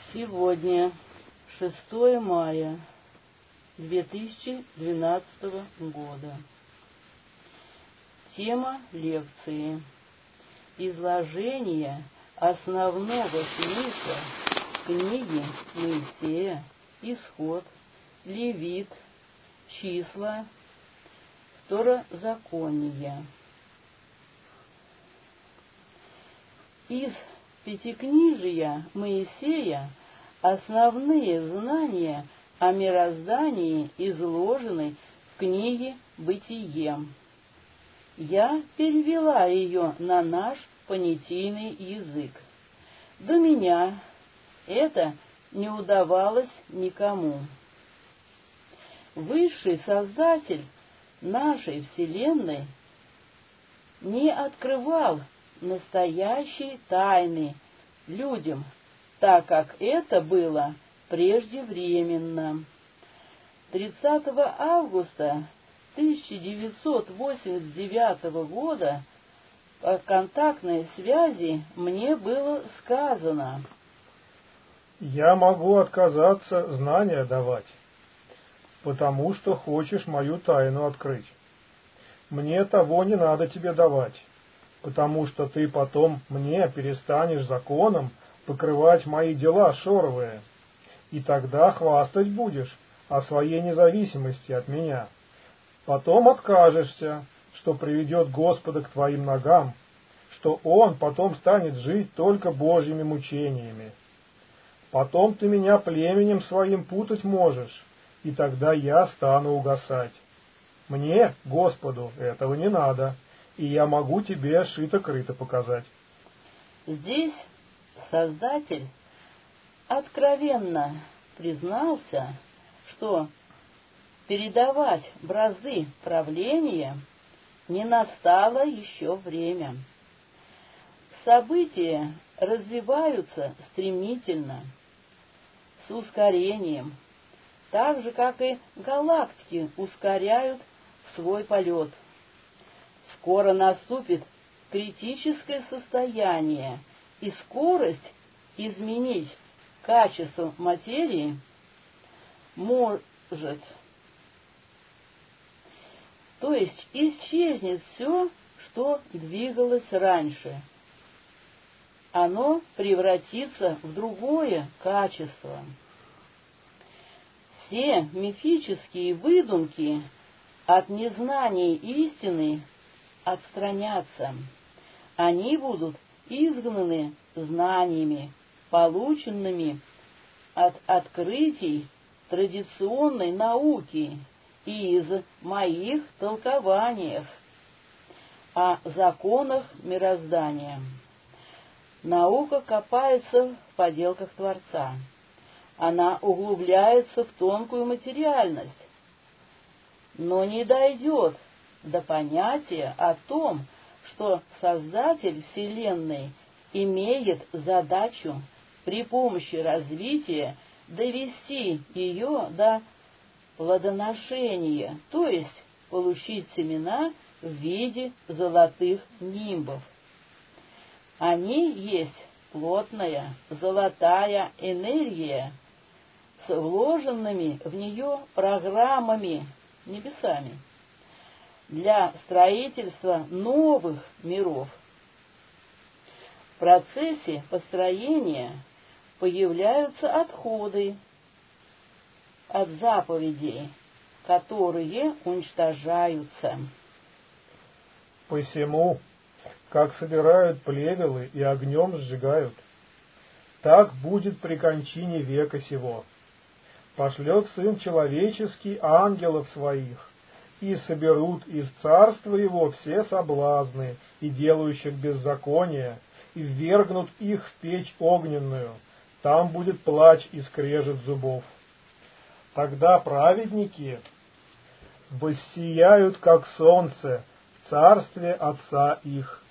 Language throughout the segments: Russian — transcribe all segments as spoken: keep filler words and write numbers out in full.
Сегодня шестое мая две тысячи двенадцатого года. Тема лекции: изложение основного смысла книги Моисея, Исход, Левит, Числа, Второзаконие. Из Пятикнижия Моисея основные знания о мироздании изложены в книге «Бытие». Я перевела ее на наш понятийный язык. До меня это не удавалось никому. Высший Создатель нашей Вселенной не открывал настоящей тайны людям, так как это было преждевременно. тридцатого августа тысяча девятьсот восемьдесят девятого года по контактной связи мне было сказано: «Я могу отказаться знания давать, потому что хочешь мою тайну открыть. Мне того не надо тебе давать, потому что ты потом мне перестанешь законом покрывать мои дела шоровые, и тогда хвастать будешь о своей независимости от меня. Потом откажешься, что приведет Господа к твоим ногам, что Он потом станет жить только Божьими мучениями. Потом ты меня племенем своим путать можешь, и тогда я стану угасать. Мне, Господу, этого не надо, и я могу тебе шито-крыто показать». Здесь Создатель откровенно признался, что передавать бразды правления не настало еще время. События развиваются стремительно, с ускорением, так же, как и галактики ускоряют свой полет. Скоро наступит критическое состояние, и скорость изменить качество материи может, то есть исчезнет все, что двигалось раньше. Оно превратится в другое качество. Все мифические выдумки от незнания истины отстранятся. Они будут изгнаны знаниями, полученными от открытий традиционной науки и из моих толкованиях о законах мироздания. Наука копается в поделках Творца. Она углубляется в тонкую материальность, но не дойдет до понятия о том, что Создатель Вселенной имеет задачу при помощи развития довести ее до плодоношения, то есть получить семена в виде золотых нимбов. Они есть плотная золотая энергия с вложенными в нее программами небесами для строительства новых миров. В процессе построения появляются отходы от заповедей, которые уничтожаются. «Посему, как собирают плевелы и огнем сжигают, так будет при кончине века сего. Пошлет Сын Человеческий ангелов своих, и соберут из царства его все соблазны и делающих беззаконие, и ввергнут их в печь огненную, там будет плач и скрежет зубов. Тогда праведники воссияют, как солнце, в царстве Отца их».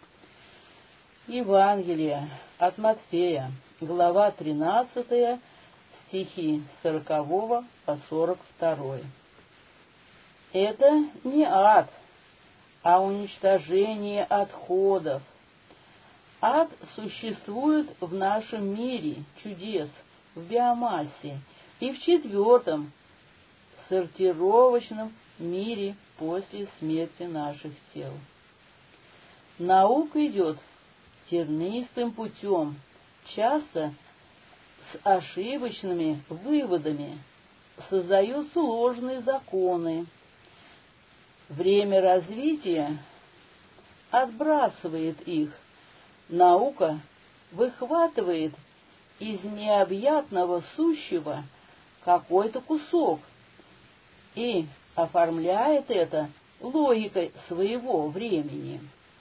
Евангелие от Матфея, глава тринадцатая, стихи с сорокового по сорок второй. Это не ад, а уничтожение отходов. Ад существует в нашем мире чудес в биомассе и в четвертом сортировочном мире после смерти наших тел. Наука идет тернистым путем, часто с ошибочными выводами, создают сложные законы. Время развития отбрасывает их. Наука выхватывает из необъятного сущего какой-то кусок и оформляет это логикой своего времени.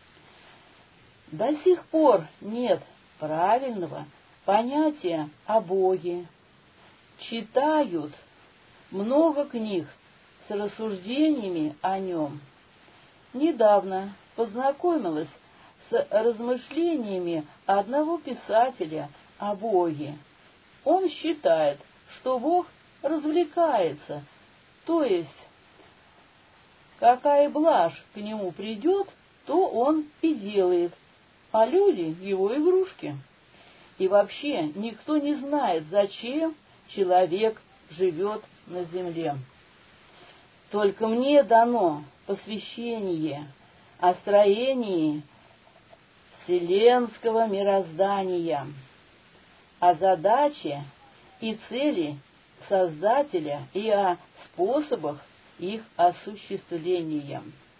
До сих пор нет правильного понятия о Боге. Читают много книг с рассуждениями о нем. Недавно познакомилась с размышлениями одного писателя о Боге. Он считает, что Бог развлекается, то есть какая блажь к нему придет, то он и делает, а люди — его игрушки. И вообще никто не знает, зачем человек живет на земле. Только мне дано посвящение о строении вселенского мироздания, о задаче и цели Создателя и о способах их осуществления.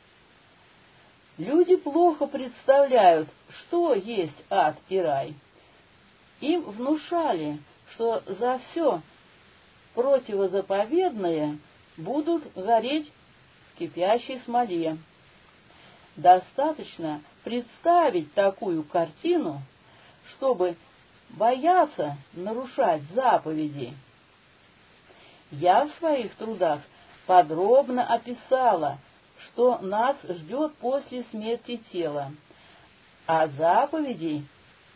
Люди плохо представляют, что есть ад и рай. Им внушали, что за все противозаповедное будут гореть в кипящей смоле. Достаточно представить такую картину, чтобы бояться нарушать заповеди. Я в своих трудах подробно описала, что нас ждет после смерти тела, а заповедей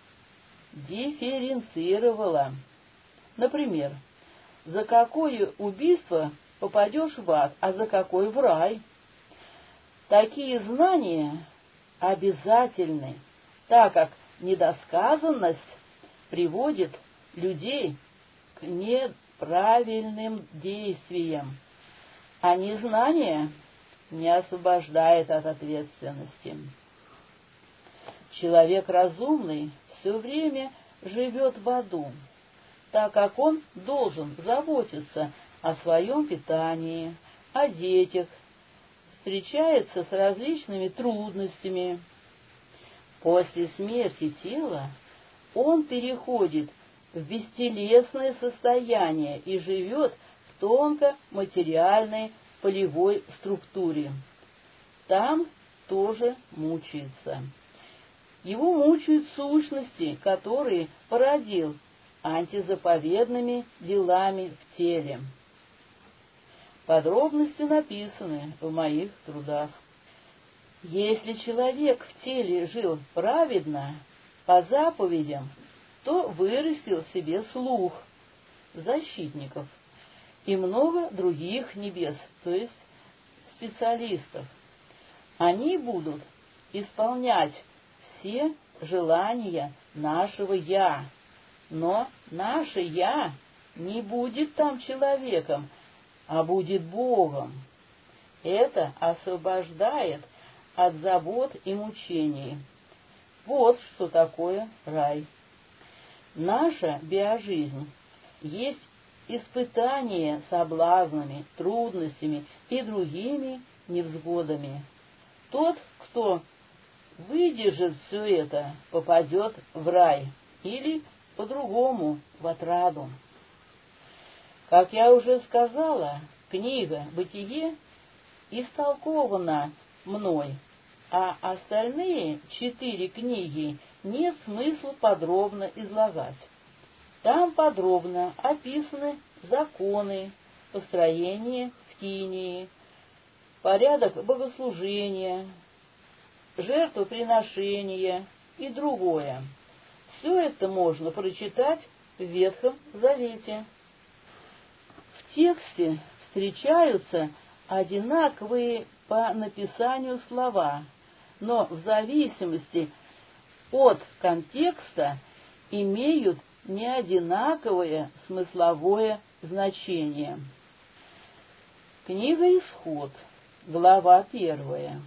дифференцировала. Например, за какое убийство попадешь в ад, а за какое в рай. Такие знания обязательны, так как недосказанность приводит людей к неправильным действиям, а незнание не освобождает от ответственности. Человек разумный все время живет в аду, так как он должен заботиться о своем питании, о детях, встречается с различными трудностями. После смерти тела он переходит в бестелесное состояние и живет в тонко-материальной полевой структуре. Там тоже мучается. Его мучают сущности, которые породил антизаповедными делами в теле. Подробности написаны в моих трудах. Если человек в теле жил праведно, по заповедям, то вырастил себе слух, защитников, и много других небес, то есть специалистов. Они будут исполнять все желания нашего «я», но наше «я» не будет там человеком, а будет Богом. Это освобождает от забот и мучений. Вот что такое рай. Наша биожизнь есть испытание соблазнами, трудностями и другими невзгодами. Тот, кто выдержит все это, попадет в рай или по-другому в отраду. Как я уже сказала, книга «Бытие» истолкована мной, а остальные четыре книги нет смысла подробно излагать. Там подробно описаны законы построения скинии, порядок богослужения, жертвоприношения и другое. Все это можно прочитать в Ветхом Завете. В тексте встречаются одинаковые по написанию слова, но в зависимости от контекста имеют неодинаковое смысловое значение. Книга Исход, глава первая.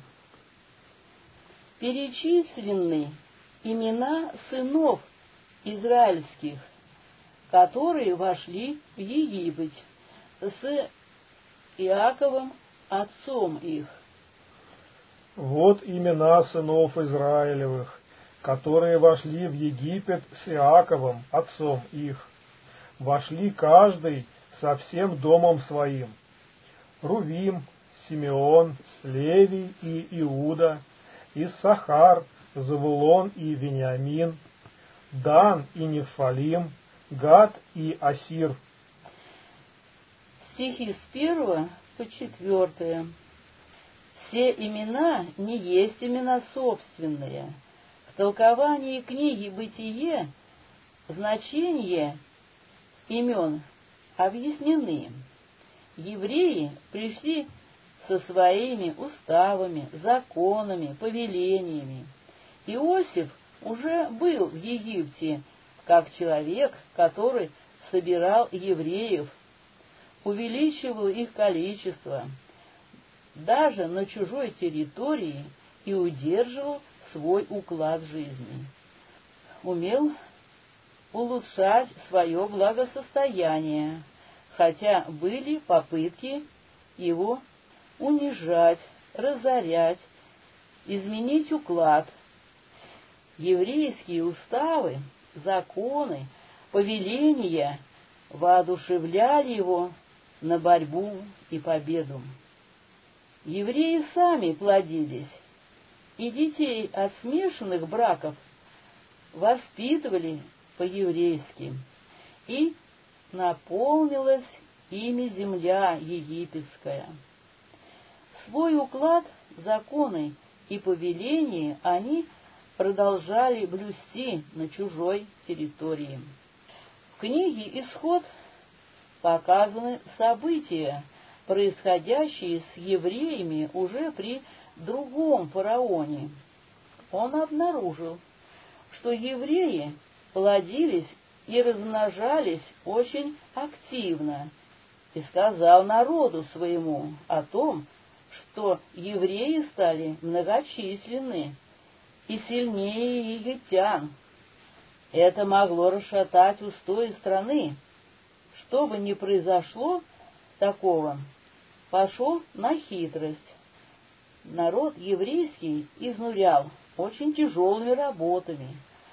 Перечислены имена сынов израильских, которые вошли в Египет с Иаковом, отцом их. Вот имена сынов Израилевых, которые вошли в Египет с Иаковом, отцом их. Вошли каждый со всем домом своим. Рувим, Симеон, Левий и Иуда, Иссахар, Завулон и Вениамин, Дан и Нефалим, Гад и Асир. Стихи с первого по четвертое. Все имена не есть имена собственные. В толковании книги «Бытие» значения имен объяснены. Евреи пришли со своими уставами, законами, повелениями. Иосиф уже был в Египте как человек, который собирал евреев, увеличивал их количество, даже на чужой территории, и удерживал свой уклад жизни. Умел улучшать свое благосостояние, хотя были попытки его унижать, разорять, изменить уклад. Еврейские уставы, законы, повеления воодушевляли его на борьбу и победу. Евреи сами плодились, и детей от смешанных браков воспитывали по-еврейски, и наполнилась ими земля египетская. Свой уклад, законы и повеления они продолжали блюсти на чужой территории. В книге «Исход» показаны события, происходящие с евреями уже при другом фараоне. Он обнаружил, что евреи плодились и размножались очень активно, и сказал народу своему о том, что евреи стали многочисленны и сильнее египтян. Это могло расшатать устои страны. Что бы ни произошло такого, пошел на хитрость. Народ еврейский изнурял очень тяжелыми работами,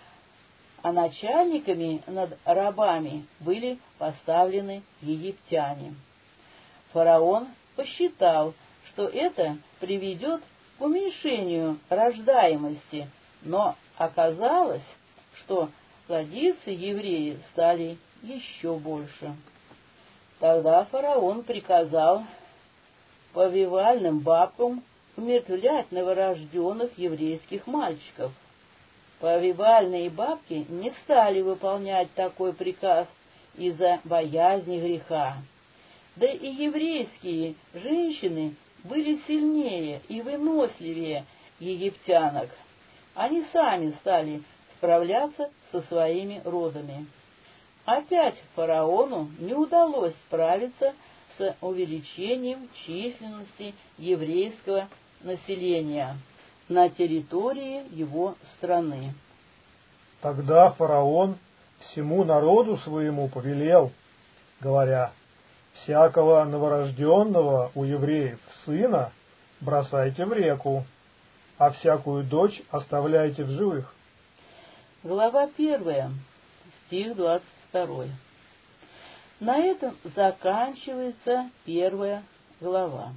а начальниками над рабами были поставлены египтяне. Фараон посчитал, что это приведет к уменьшению рождаемости, но оказалось, что плодиться евреи стали еще больше. Тогда фараон приказал повивальным бабкам умертвлять новорожденных еврейских мальчиков. Повивальные бабки не стали выполнять такой приказ из-за боязни греха. Да и еврейские женщины были сильнее и выносливее египтянок. Они сами стали справляться со своими родами. Опять фараону не удалось справиться с увеличением численности еврейского населения на территории его страны. Тогда фараон всему народу своему повелел, говоря: «Всякого новорожденного у евреев сына бросайте в реку, а всякую дочь оставляйте в живых». Глава первая, стих двадцать второй. На этом заканчивается первая глава.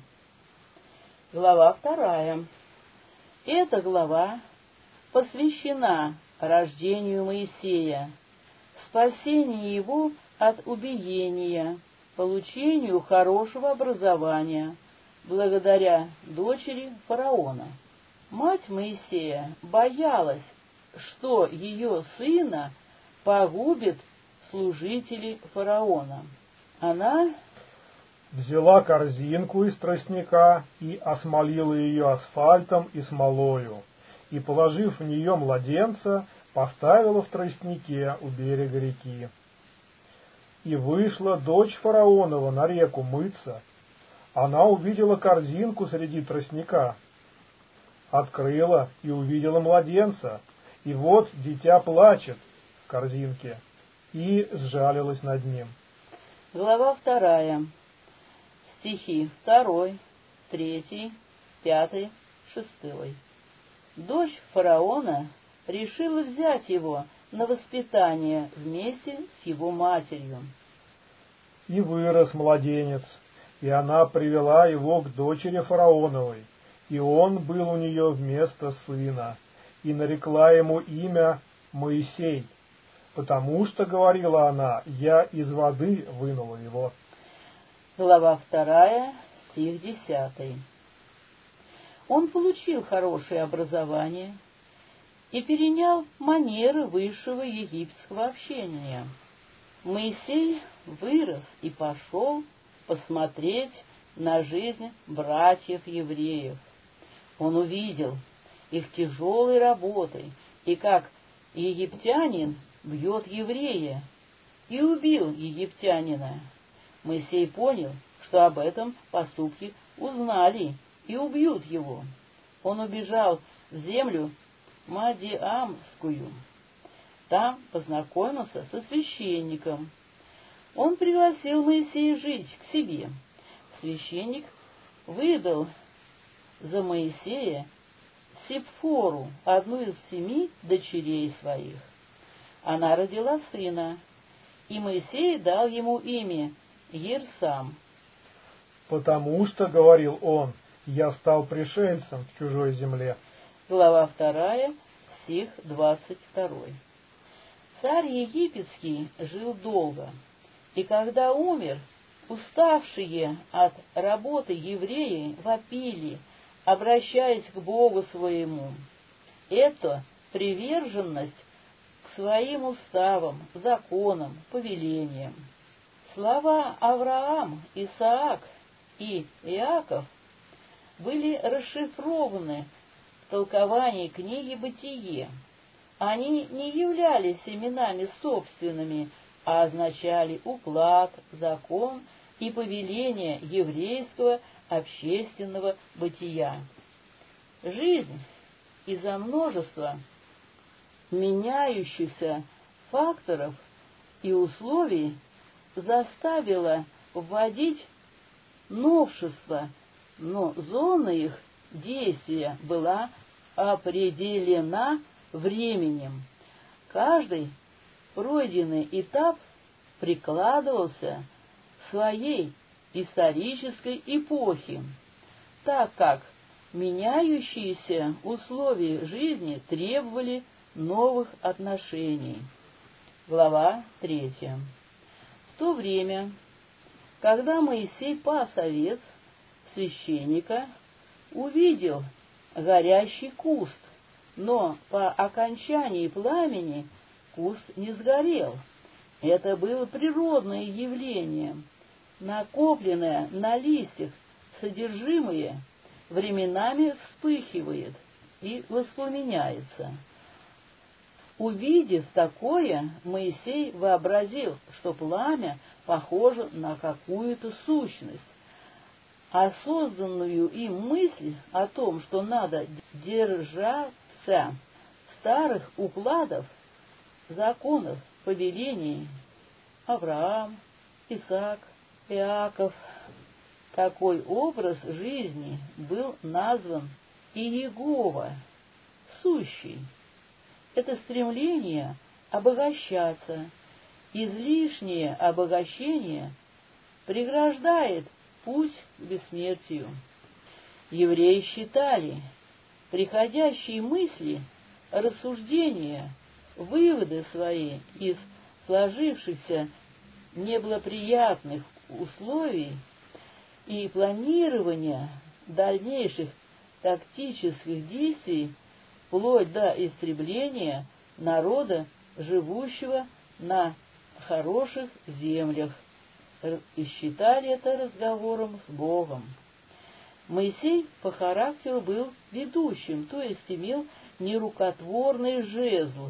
Глава вторая. Эта глава посвящена рождению Моисея, спасению его от убиения, получению хорошего образования благодаря дочери фараона. Мать Моисея боялась, что ее сына погубит служители фараона. Она взяла корзинку из тростника и осмолила ее асфальтом и смолою, и, положив в нее младенца, поставила в тростнике у берега реки. И вышла дочь фараонова на реку мыться. Она увидела корзинку среди тростника, открыла и увидела младенца, и вот дитя плачет в корзинке, и сжалилась над ним. Глава вторая. Стихи второй, третий, пятый, шестой. Дочь фараона решила взять его на воспитание вместе с его матерью. И вырос младенец, и она привела его к дочери фараоновой, и он был у нее вместо сына, и нарекла ему имя Моисей, потому что, говорила она, я из воды вынула его. Глава вторая, стих десятый. Он получил хорошее образование и перенял манеры высшего египетского общения. Моисей вырос и пошел посмотреть на жизнь братьев-евреев. Он увидел их тяжелой работой, и как египтянин бьет еврея, и убил египтянина. Моисей понял, что об этом поступке узнали и убьют его. Он убежал в землю Мадиамскую. Там познакомился со священником. Он пригласил Моисея жить к себе. Священник выдал за Моисея Сипфору, одну из семи дочерей своих. Она родила сына, и Моисей дал ему имя Ерсам. Потому что, говорил он, я стал пришельцем в чужой земле. Глава вторая, стих двадцать второй. Царь египетский жил долго, и когда умер, уставшие от работы евреи вопили, обращаясь к Богу своему. Это приверженность к своим уставам, законам, повелениям. Слова Авраам, Исаак и Иаков были расшифрованы в толковании книги «Бытие». Они не являлись именами собственными, а означали уклад, закон и повеление еврейского общественного бытия. Жизнь из-за множества меняющихся факторов и условий заставила вводить новшества, но зона их действия была определена временем. Каждый пройденный этап прикладывался к своей исторической эпохе, так как меняющиеся условия жизни требовали новых отношений. Глава третья. В то время, когда Моисей пас овец, священника увидел горящий куст, но по окончании пламени куст не сгорел. Это было природное явление, накопленное на листьях содержимое временами вспыхивает и воспламеняется. Увидев такое, Моисей вообразил, что пламя похоже на какую-то сущность. Осознанную им мысль о том, что надо держаться старых укладов, законов, повелений Авраам, Исаак, Иаков. Такой образ жизни был назван Иегова, сущий. Это стремление обогащаться, излишнее обогащение преграждает путь к бессмертию. Евреи считали приходящие мысли, рассуждения, выводы свои из сложившихся неблагоприятных условий и планирования дальнейших тактических действий вплоть до истребления народа, живущего на хороших землях, и считали это разговором с Богом. Моисей по характеру был ведущим, то есть имел нерукотворный жезл.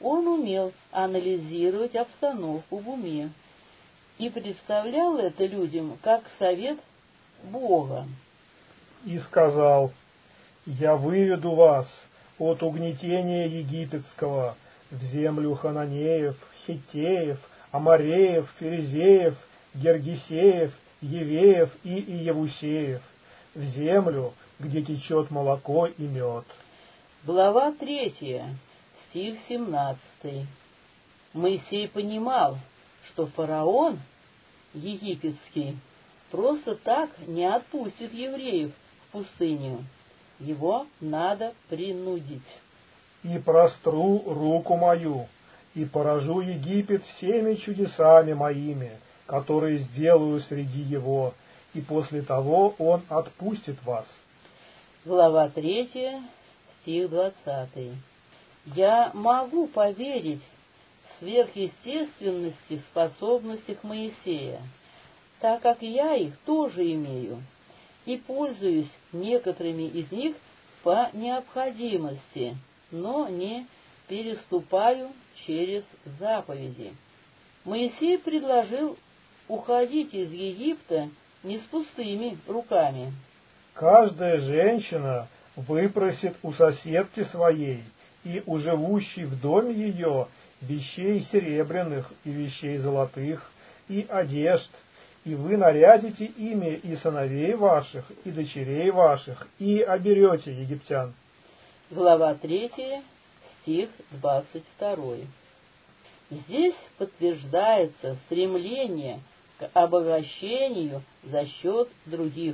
Он умел анализировать обстановку в уме и представлял это людям как совет Бога. И сказал: «Я выведу вас от угнетения египетского в землю хананеев, хиттеев, амореев, ферезеев, гергесеев, евеев и иевусеев, в землю, где течет молоко и мед». Глава третья, стих семнадцатый. Моисей понимал, что фараон египетский просто так не отпустит евреев в пустыню. Его надо принудить. «И простру руку мою, и поражу Египет всеми чудесами моими, которые сделаю среди его, и после того он отпустит вас». Глава третья, стих двадцатый. Я могу поверить в сверхъестественности в способностях Моисея, так как я их тоже имею, и пользуюсь некоторыми из них по необходимости, но не переступаю через заповеди. Моисей предложил уходить из Египта не с пустыми руками. «Каждая женщина выпросит у соседки своей и у живущей в доме ее вещей серебряных и вещей золотых и одежд, и вы нарядите ими и сыновей ваших, и дочерей ваших, и оберете египтян». Глава третья, стих двадцать второй. Здесь подтверждается стремление к обогащению за счет других.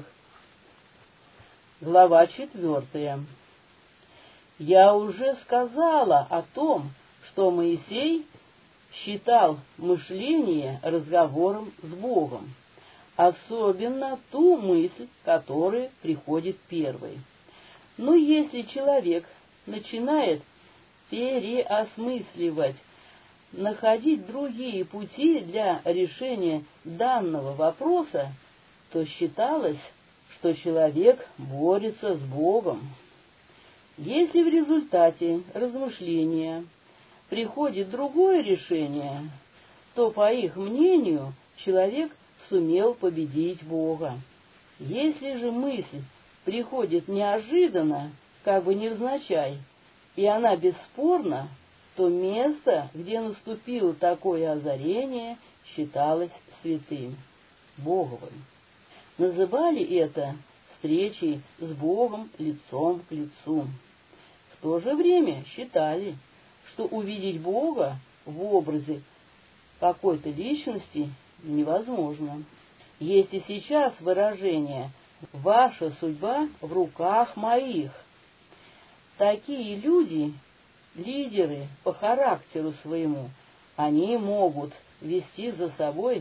Глава четвертая. Я уже сказала о том, что Моисей считал мышление разговором с Богом, особенно ту мысль, которая приходит первой. Но если человек начинает переосмысливать, находить другие пути для решения данного вопроса, то считалось, что человек борется с Богом. Если в результате размышления приходит другое решение, то, по их мнению, человек сумел победить Бога. Если же мысль приходит неожиданно, как бы невзначай, и она бесспорна, то место, где наступило такое озарение, считалось святым, Боговым. Называли это встречей с Богом лицом к лицу. В то же время считали, что увидеть Бога в образе какой-то личности невозможно. Есть и сейчас выражение «ваша судьба в руках моих». Такие люди, лидеры по характеру своему, они могут вести за собой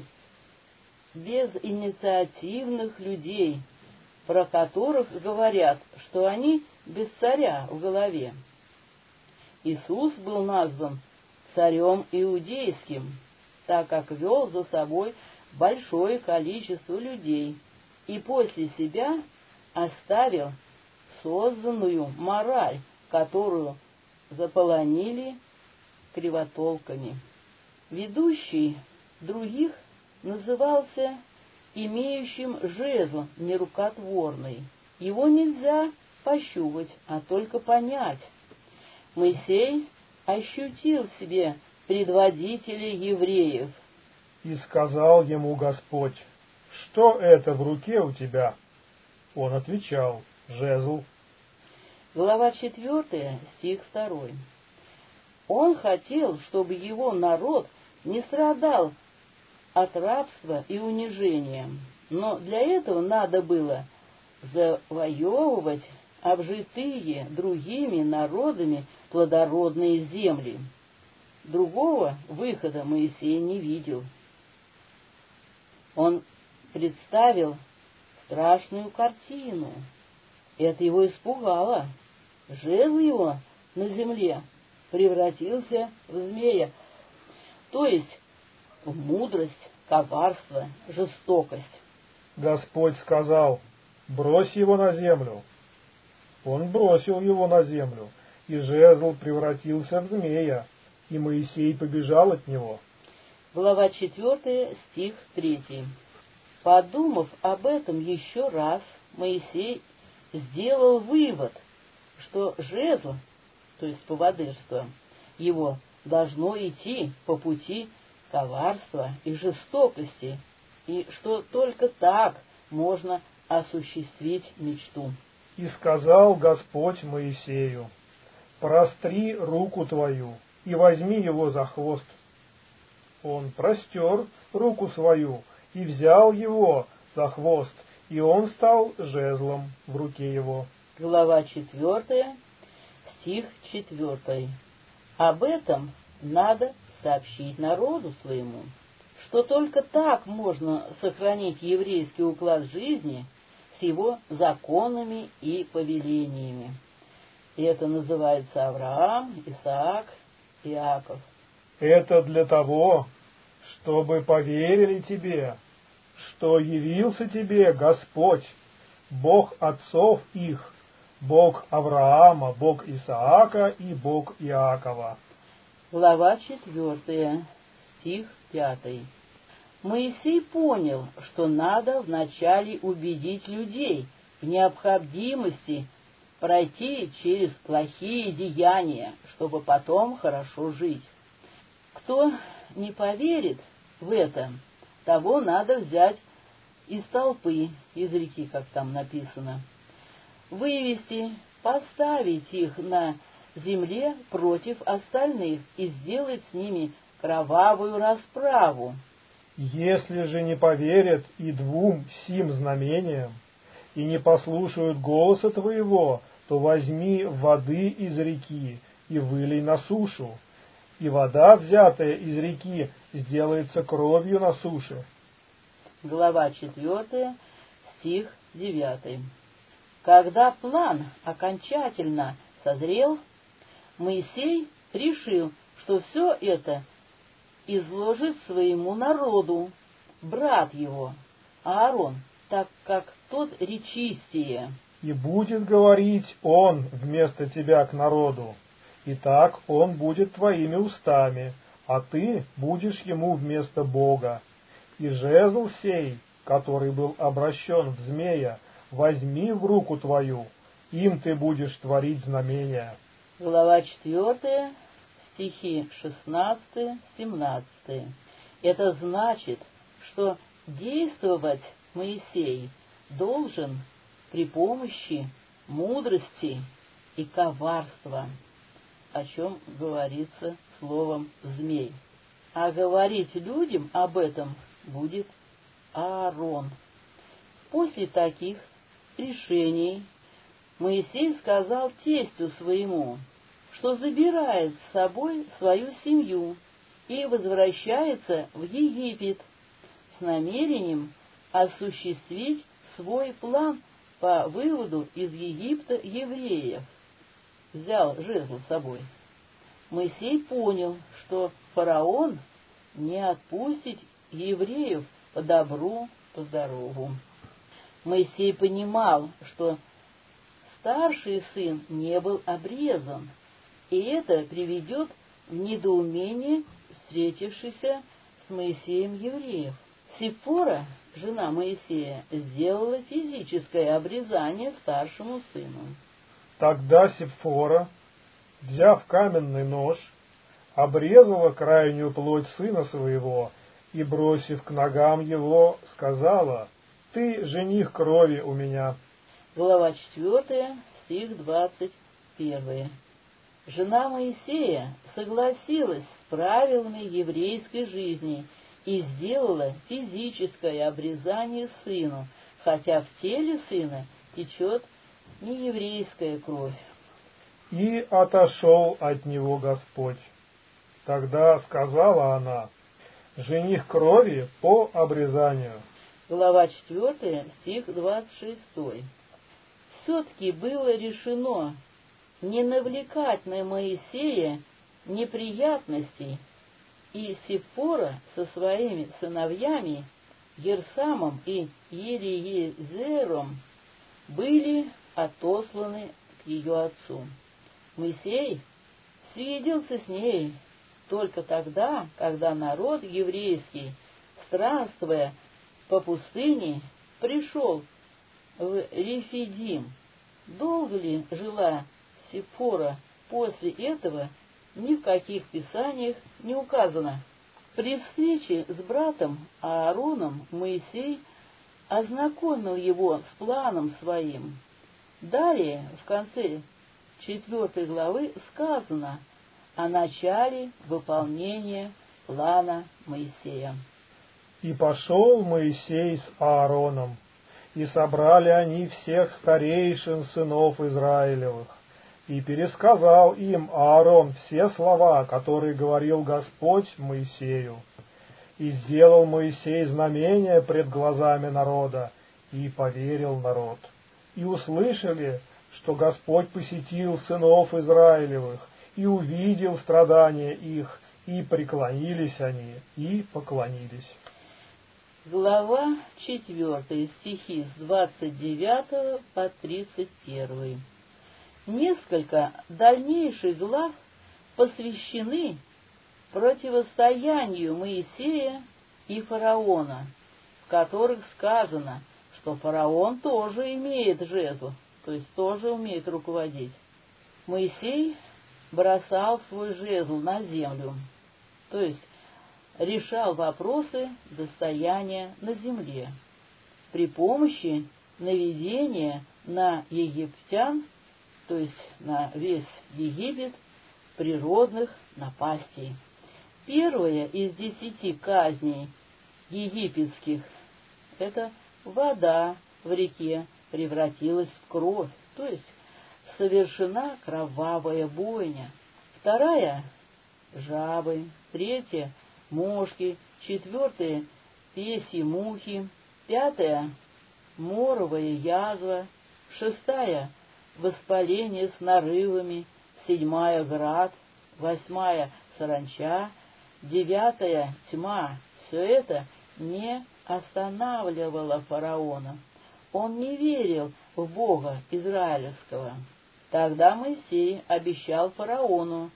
безинициативных людей, про которых говорят, что они без царя в голове. Иисус был назван царем иудейским, так как вел за собой большое количество людей и после себя оставил созданную мораль, которую заполонили кривотолками. Ведущий других назывался имеющим жезл нерукотворный. Его нельзя пощупать, а только понять. Моисей ощутил в себе предводителя евреев. «И сказал ему Господь: что это в руке у тебя?» Он отвечал: «Жезл». Глава четвертая, стих второй. Он хотел, чтобы его народ не страдал от рабства и унижения, но для этого надо было завоевывать обжитые другими народами плодородные земли. Другого выхода Моисей не видел. Он представил страшную картину. Это его испугало. Жезл его на земле превратился в змея, то есть в мудрость, коварство, жестокость. Господь сказал: «Брось его на землю». Он бросил его на землю, и жезл превратился в змея, И Моисей побежал от него. Глава четвертая, стих третий. Подумав об этом еще раз, Моисей сделал вывод, что жезл, то есть поводырство, его должно идти по пути коварства и жестокости, и что только так можно осуществить мечту. И сказал Господь Моисею: простри руку твою и возьми его за хвост. Он простер руку свою и взял его за хвост, и он стал жезлом в руке его. Глава четвертая, стих четвертый. Об этом надо сообщить народу своему, что только так можно сохранить еврейский уклад жизни с его законами и повелениями. И это называется Авраам, Исаак, Иаков. Это для того, чтобы поверили тебе, что явился тебе Господь, Бог отцов их, Бог Авраама, Бог Исаака и Бог Иакова. Глава четвертая, стих пятый. Моисей понял, что надо вначале убедить людей в необходимости пройти через плохие деяния, чтобы потом хорошо жить. Кто не поверит в это, того надо взять из толпы, из реки, как там написано, вывести, поставить их на земле против остальных и сделать с ними кровавую расправу. Если же не поверят и двум сим знамениям, и не послушают голоса твоего, то возьми воды из реки и вылей на сушу, и вода, взятая из реки, сделается кровью на суше. Глава четвертая, стих девятый. Когда план окончательно созрел, Моисей решил, что все это изложит своему народу брат его, Аарон, так как тот речистее. И будет говорить он вместо тебя к народу, и так он будет твоими устами, а ты будешь ему вместо Бога. И жезл сей, который был обращен в змея, возьми в руку твою, им ты будешь творить знамения. Глава четвертая, стихи шестнадцатый семнадцатый. Это значит, что действовать Моисей должен при помощи мудрости и коварства, о чем говорится словом «змей». А говорить людям об этом будет Аарон. После таких решений Моисей сказал тестю своему, что забирает с собой свою семью и возвращается в Египет с намерением осуществить свой план по выводу из Египта евреев. Взял жезл с собой. Моисей понял, что фараон не отпустит евреев по добру, по здорову. Моисей понимал, что старший сын не был обрезан, и это приведет в недоумение встретившихся с Моисеем евреев. Сиппора, жена Моисея, сделала физическое обрезание старшему сыну. Тогда Сипфора, взяв каменный нож, обрезала крайнюю плоть сына своего и, бросив к ногам его, сказала: «Ты жених крови у меня». Глава четвертая, стих двадцать первый. Жена Моисея согласилась с правилами еврейской жизни и сделала физическое обрезание сыну, хотя в теле сына течет нееврейская кровь. И отошел от него Господь. Тогда сказала она: «Жених крови по обрезанию». Глава четвертая, стих двадцать шестой. Все-таки было решено не навлекать на Моисея неприятностей, и Сиппора со своими сыновьями Герсамом и Елиезером были отосланы к ее отцу. Моисей свиделся с ней только тогда, когда народ еврейский, странствуя по пустыне, пришел в Рефидим. Долго ли жила Сиппора после этого, ни в каких писаниях не указано. При встрече с братом Аароном Моисей ознакомил его с планом своим. Далее, в конце четвертой главы, сказано о начале выполнения плана Моисея. «И пошел Моисей с Аароном, и собрали они всех старейшин сынов Израилевых, и пересказал им Аарон все слова, которые говорил Господь Моисею. И сделал Моисей знамение пред глазами народа, и поверил народ. И услышали, что Господь посетил сынов Израилевых, и увидел страдания их, и преклонились они, и поклонились». Глава четвертая, стихи с двадцать девятого по тридцать первый. Несколько дальнейших глав посвящены противостоянию Моисея и фараона, в которых сказано, что фараон тоже имеет жезл, то есть тоже умеет руководить. Моисей бросал свой жезл на землю, то есть решал вопросы достояния на земле при помощи наведения на египтян, то есть на весь Египет, природных напастей. Первая из десяти казней египетских — это вода в реке превратилась в кровь, то есть совершена кровавая бойня. Вторая — жабы, третья — мошки, четвертая — песьи мухи, пятая — моровая язва, шестая — воспаление с нарывами, седьмая — град, восьмая — саранча, девятая — тьма. Все это не останавливало фараона. Он не верил в Бога Израильского. Тогда Моисей обещал фараону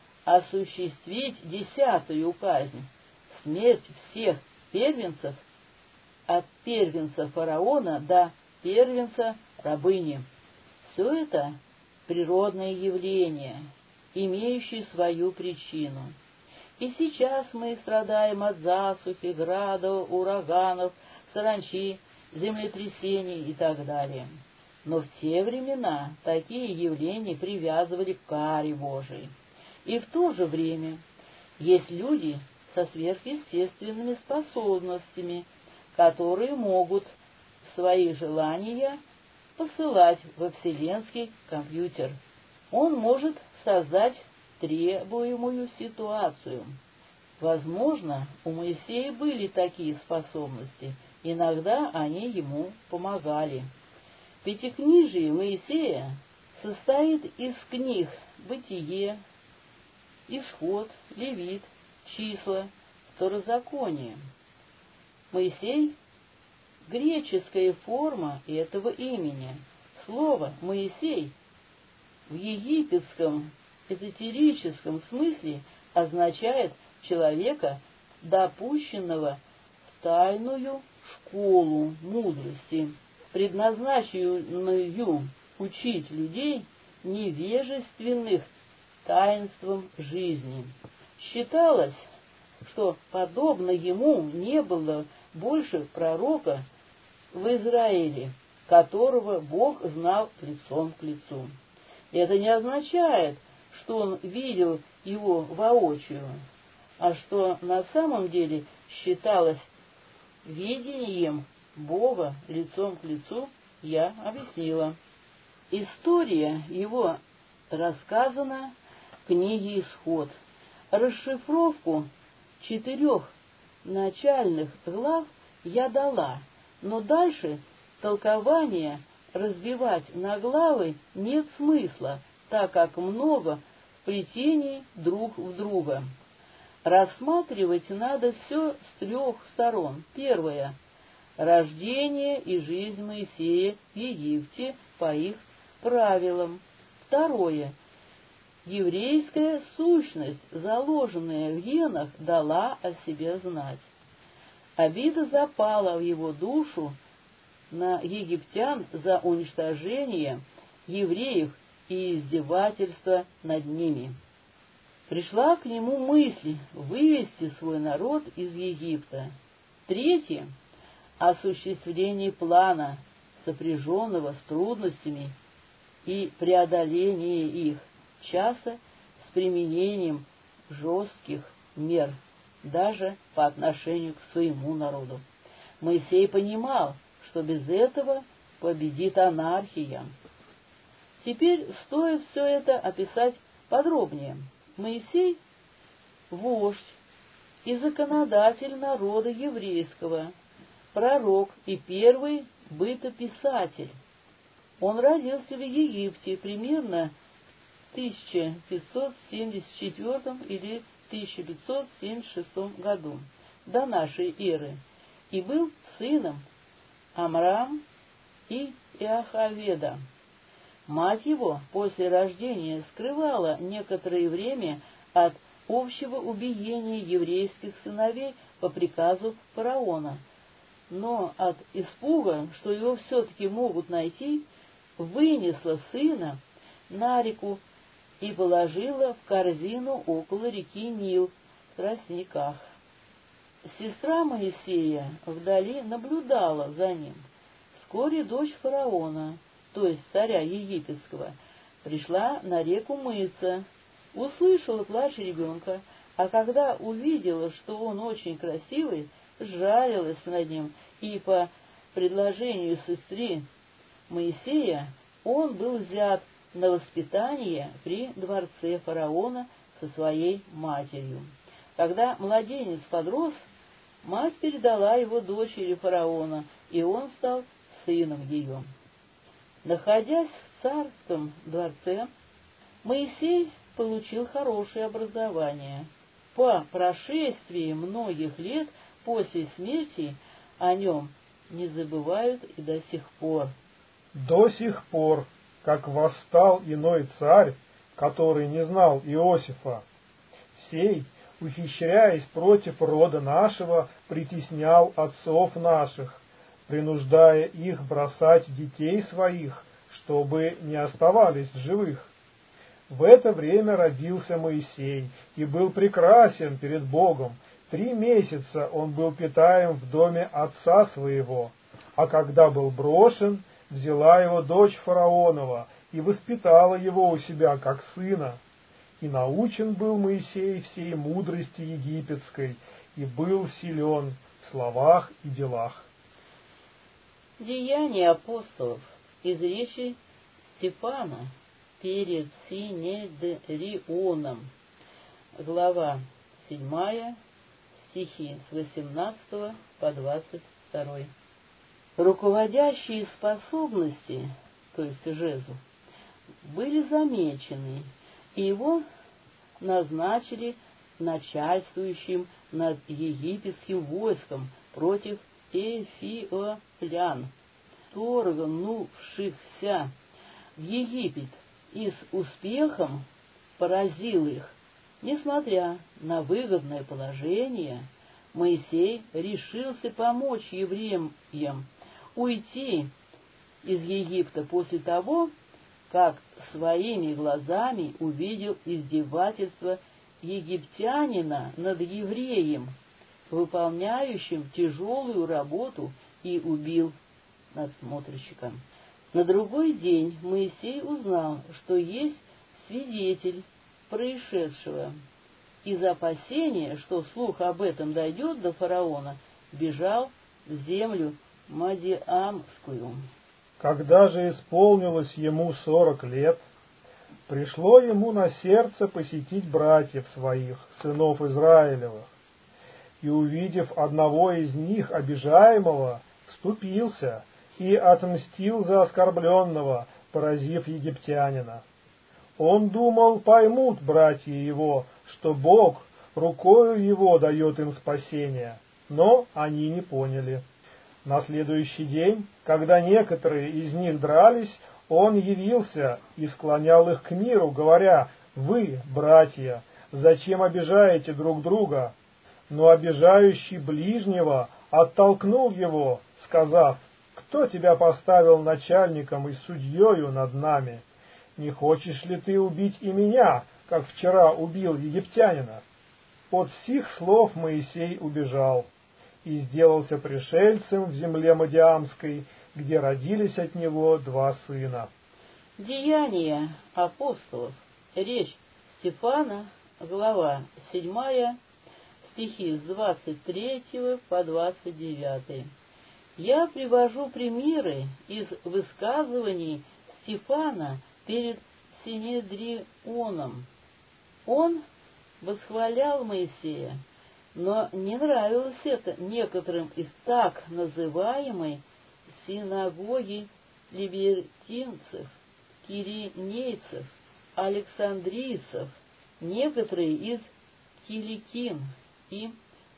осуществить десятую казнь — смерть всех первенцев, от первенца фараона до первенца рабыни. Все это природные явления, имеющие свою причину. И сейчас мы страдаем от засухи, градов, ураганов, саранчи, землетрясений и так далее. Но в те времена такие явления привязывали к каре Божией. И в то же время есть люди со сверхъестественными способностями, которые могут свои желания посылать во вселенский компьютер. Он может создать требуемую ситуацию. Возможно, у Моисея были такие способности, иногда они ему помогали. Пятикнижие Моисея состоит из книг «Бытие», «Исход», «Левит», «Числа», «Второзаконие». Моисей — греческая форма этого имени. Слово «Моисей» в египетском эзотерическом смысле означает человека, допущенного в тайную школу мудрости, предназначенную учить людей невежественных таинством жизни. Считалось, что подобно ему не было больше пророка в Израиле, которого Бог знал лицом к лицу. Это не означает, что он видел его воочию, а что на самом деле считалось видением Бога лицом к лицу, я объяснила. История его рассказана в книге «Исход». Расшифровку четырех начальных глав я дала, но дальше толкование разбивать на главы нет смысла, так как много вплетений друг в друга. Рассматривать надо все с трех сторон. Первое — рождение и жизнь Моисея в Египте по их правилам. Второе — еврейская сущность, заложенная в генах, дала о себе знать. Обида запала в его душу на египтян за уничтожение евреев и издевательство над ними. Пришла к нему мысль вывести свой народ из Египта. Третье — осуществление плана, сопряженного с трудностями и преодоление их, часто с применением жестких мер, даже по отношению к своему народу. Моисей понимал, что без этого победит анархия. Теперь стоит все это описать подробнее. Моисей — вождь и законодатель народа еврейского, пророк и первый бытописатель. Он родился в Египте примерно в тысяча пятьсот семьдесят четвёртом или тысяча пятьсот семьдесят шестом году до нашей эры и был сыном Амрам и Иохаведа. Мать его после рождения скрывала некоторое время от общего убиения еврейских сыновей по приказу фараона, но от испуга, что его все-таки могут найти, вынесла сына на реку и положила в корзину около реки Нил в тростниках. Сестра Моисея вдали наблюдала за ним. Вскоре дочь фараона, то есть царя египетского, пришла на реку мыться, услышала плач ребенка, а когда увидела, что он очень красивый, сжалилась над ним, и по предложению сестры Моисея он был взят на воспитание при дворце фараона со своей матерью. Когда младенец подрос, мать передала его дочери фараона, и он стал сыном ее. Находясь в царском дворце, Моисей получил хорошее образование. По прошествии многих лет после смерти о нем не забывают и до сих пор. До сих пор, как восстал иной царь, который не знал Иосифа, сей, ухищряясь против рода нашего, притеснял отцов наших, принуждая их бросать детей своих, чтобы не оставались в живых. В это время родился Моисей и был прекрасен перед Богом. Три месяца он был питаем в доме отца своего, а когда был брошен, взяла его дочь фараонова и воспитала его у себя как сына. И научен был Моисей всей мудрости египетской, и был силен в словах и делах. Деяния апостолов из речи Стефана перед Синедрионом, глава седьмая, стихи с восемнадцатого по двадцать второй. Руководящие способности, то есть жезл, были замечены, и его назначили начальствующим над египетским войском против эфиоплян, вторгнувшихся в Египет, и с успехом поразил их. Несмотря на выгодное положение, Моисей решился помочь евреям уйти из Египта после того, как своими глазами увидел издевательство египтянина над евреем, выполняющим тяжелую работу, и убил надсмотрщика. На другой день Моисей узнал, что есть свидетель происшедшего. Из опасения, что слух об этом дойдет до фараона, бежал в землю Мадиамскую. Когда же исполнилось ему сорок лет, пришло ему на сердце посетить братьев своих, сынов Израилевых, и, увидев одного из них обижаемого, вступился и отмстил за оскорбленного, поразив египтянина. Он думал, поймут братья его, что Бог рукою его дает им спасение, но они не поняли. На следующий день, когда некоторые из них дрались, он явился и склонял их к миру, говоря: Вы, братья, зачем обижаете друг друга? Но обижающий ближнего оттолкнул его, сказав: «Кто тебя поставил начальником и судьею над нами? Не хочешь ли ты убить и меня, как вчера убил египтянина?» От сих слов Моисей убежал и сделался пришельцем в земле Мадиамской, где родились от него два сына. Деяния апостолов. Речь Стефана, глава седьмая, стихи с двадцать третьего по двадцать девятый. Я привожу примеры из высказываний Стефана перед Синедрионом. Он восхвалял Моисея, но не нравилось это некоторым из так называемой синагоги либертинцев, киринейцев, александрийцев, некоторые из Киликин и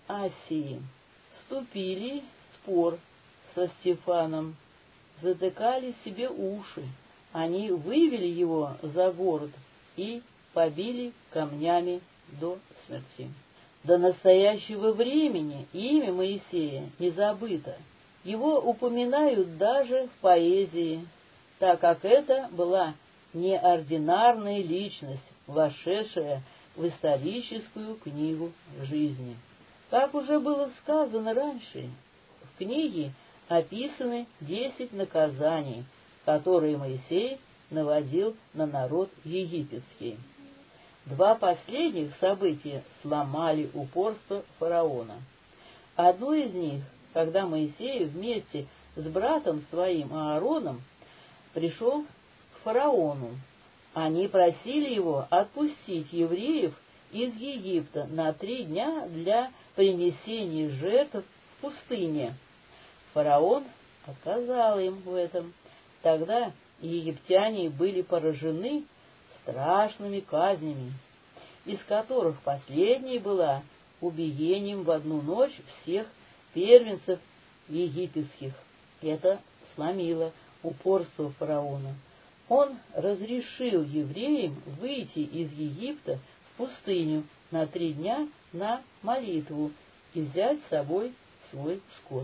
Асии вступили в спор со Стефаном, затыкали себе уши. Они вывели его за город и побили камнями до смерти. До настоящего времени имя Моисея не забыто. Его упоминают даже в поэзии, так как это была неординарная личность, вошедшая в историческую книгу жизни. Как уже было сказано раньше, в книге описаны десять наказаний, которые Моисей наводил на народ египетский. Два последних события сломали упорство фараона. Одно из них, когда Моисей вместе с братом своим Аароном пришел к фараону. Они просили его отпустить евреев из Египта на три дня для принесения жертв в пустыне. Фараон отказал им в этом. Тогда египтяне были поражены страшными казнями, из которых последней была убиением в одну ночь всех первенцев египетских. Это сломило упорство фараона. Он разрешил евреям выйти из Египта в пустыню на три дня на молитву и взять с собой свой скот.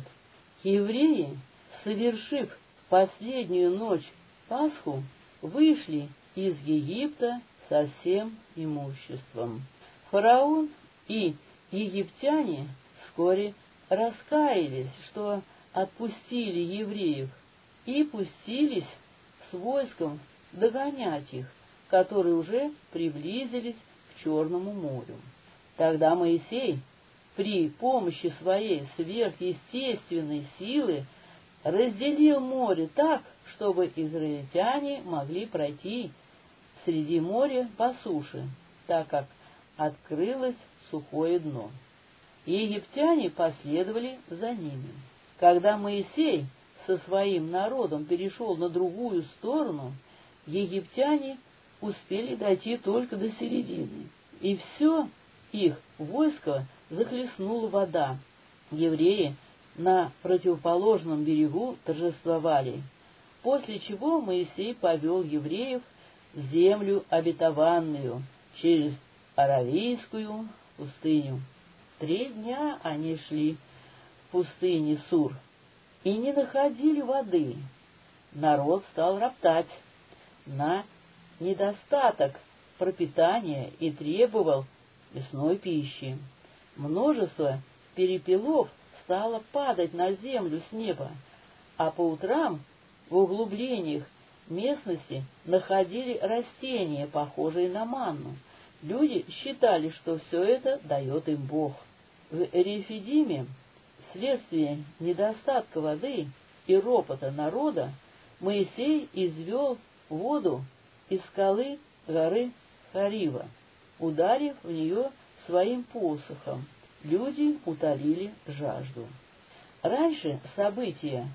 Евреи, совершив последнюю ночь Пасху, вышли из Египта со всем имуществом. Фараон и египтяне вскоре раскаялись, что отпустили евреев, и пустились с войском догонять их, которые уже приблизились к Черному морю. Тогда Моисей при помощи своей сверхъестественной силы разделил море так, чтобы израильтяне могли пройти среди моря по суше, так как открылось сухое дно. И египтяне последовали за ними. Когда Моисей со своим народом перешел на другую сторону, египтяне успели дойти только до середины, и все их войско захлестнула вода. Евреи на противоположном берегу торжествовали, после чего Моисей повел евреев в землю обетованную через Аравийскую пустыню. Три дня они шли в пустыне Сур и не находили воды. Народ стал роптать на недостаток пропитания и требовал мясной пищи. Множество перепелов стало падать на землю с неба, а по утрам в углублениях местности находили растения, похожие на манну. Люди считали, что все это дает им Бог. В Рефидиме, вследствие недостатка воды и ропота народа, Моисей извел воду из скалы горы Харива, ударив в нее своим посохом. Люди утолили жажду. Раньше события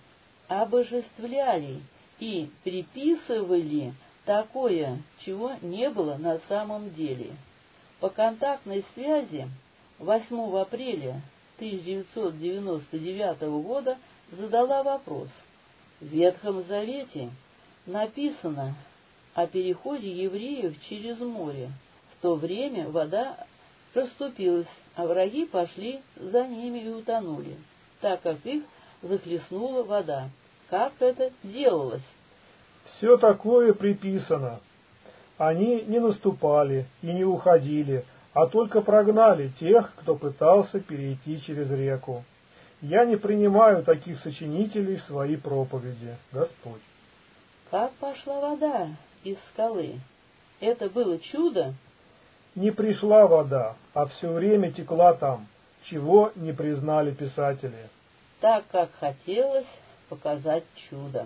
обожествляли и приписывали такое, чего не было на самом деле. По контактной связи восьмого апреля тысяча девятьсот девяносто девятого года задала вопрос. В Ветхом Завете написано о переходе евреев через море. В то время вода расступилась, а враги пошли за ними и утонули, так как их захлестнула вода. Как это делалось? Все такое приписано. Они не наступали и не уходили, а только прогнали тех, кто пытался перейти через реку. Я не принимаю таких сочинителей в свои проповеди, Господь. Как пошла вода из скалы? Это было чудо? Не пришла вода, а все время текла там, чего не признали писатели. Так как хотелось показать чудо.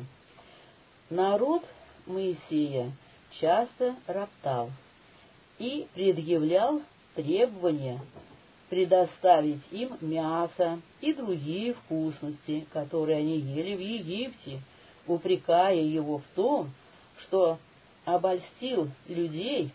Народ Моисея часто роптал и предъявлял требования предоставить им мясо и другие вкусности, которые они ели в Египте, упрекая его в том, что обольстил людей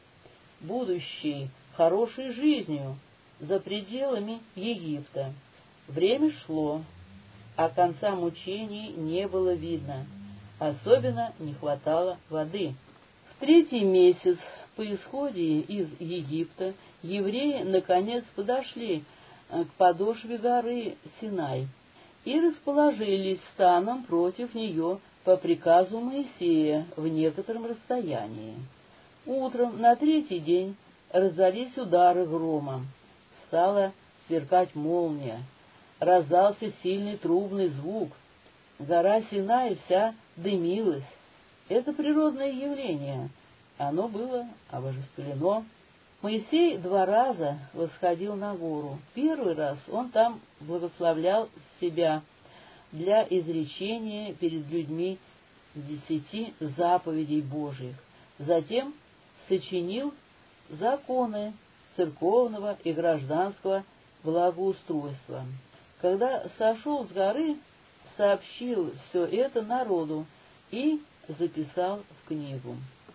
будущей хорошей жизнью за пределами Египта. Время шло, а конца мучений не было видно, особенно не хватало воды. В третий месяц по исходе из Египта евреи наконец подошли к подошве горы Синай и расположились станом против нее по приказу Моисея в некотором расстоянии. Утром на третий день раздались удары грома, стала сверкать молния, раздался сильный трубный звук, гора Синай вся дымилась. Это природное явление, оно было обожествлено. Моисей два раза восходил на гору. Первый раз он там благословлял себя для изречения перед людьми десяти заповедей Божьих. Затем сочинил законы церковного и гражданского благоустройства. Когда сошел с горы, сообщил все это народу и записал в книгу.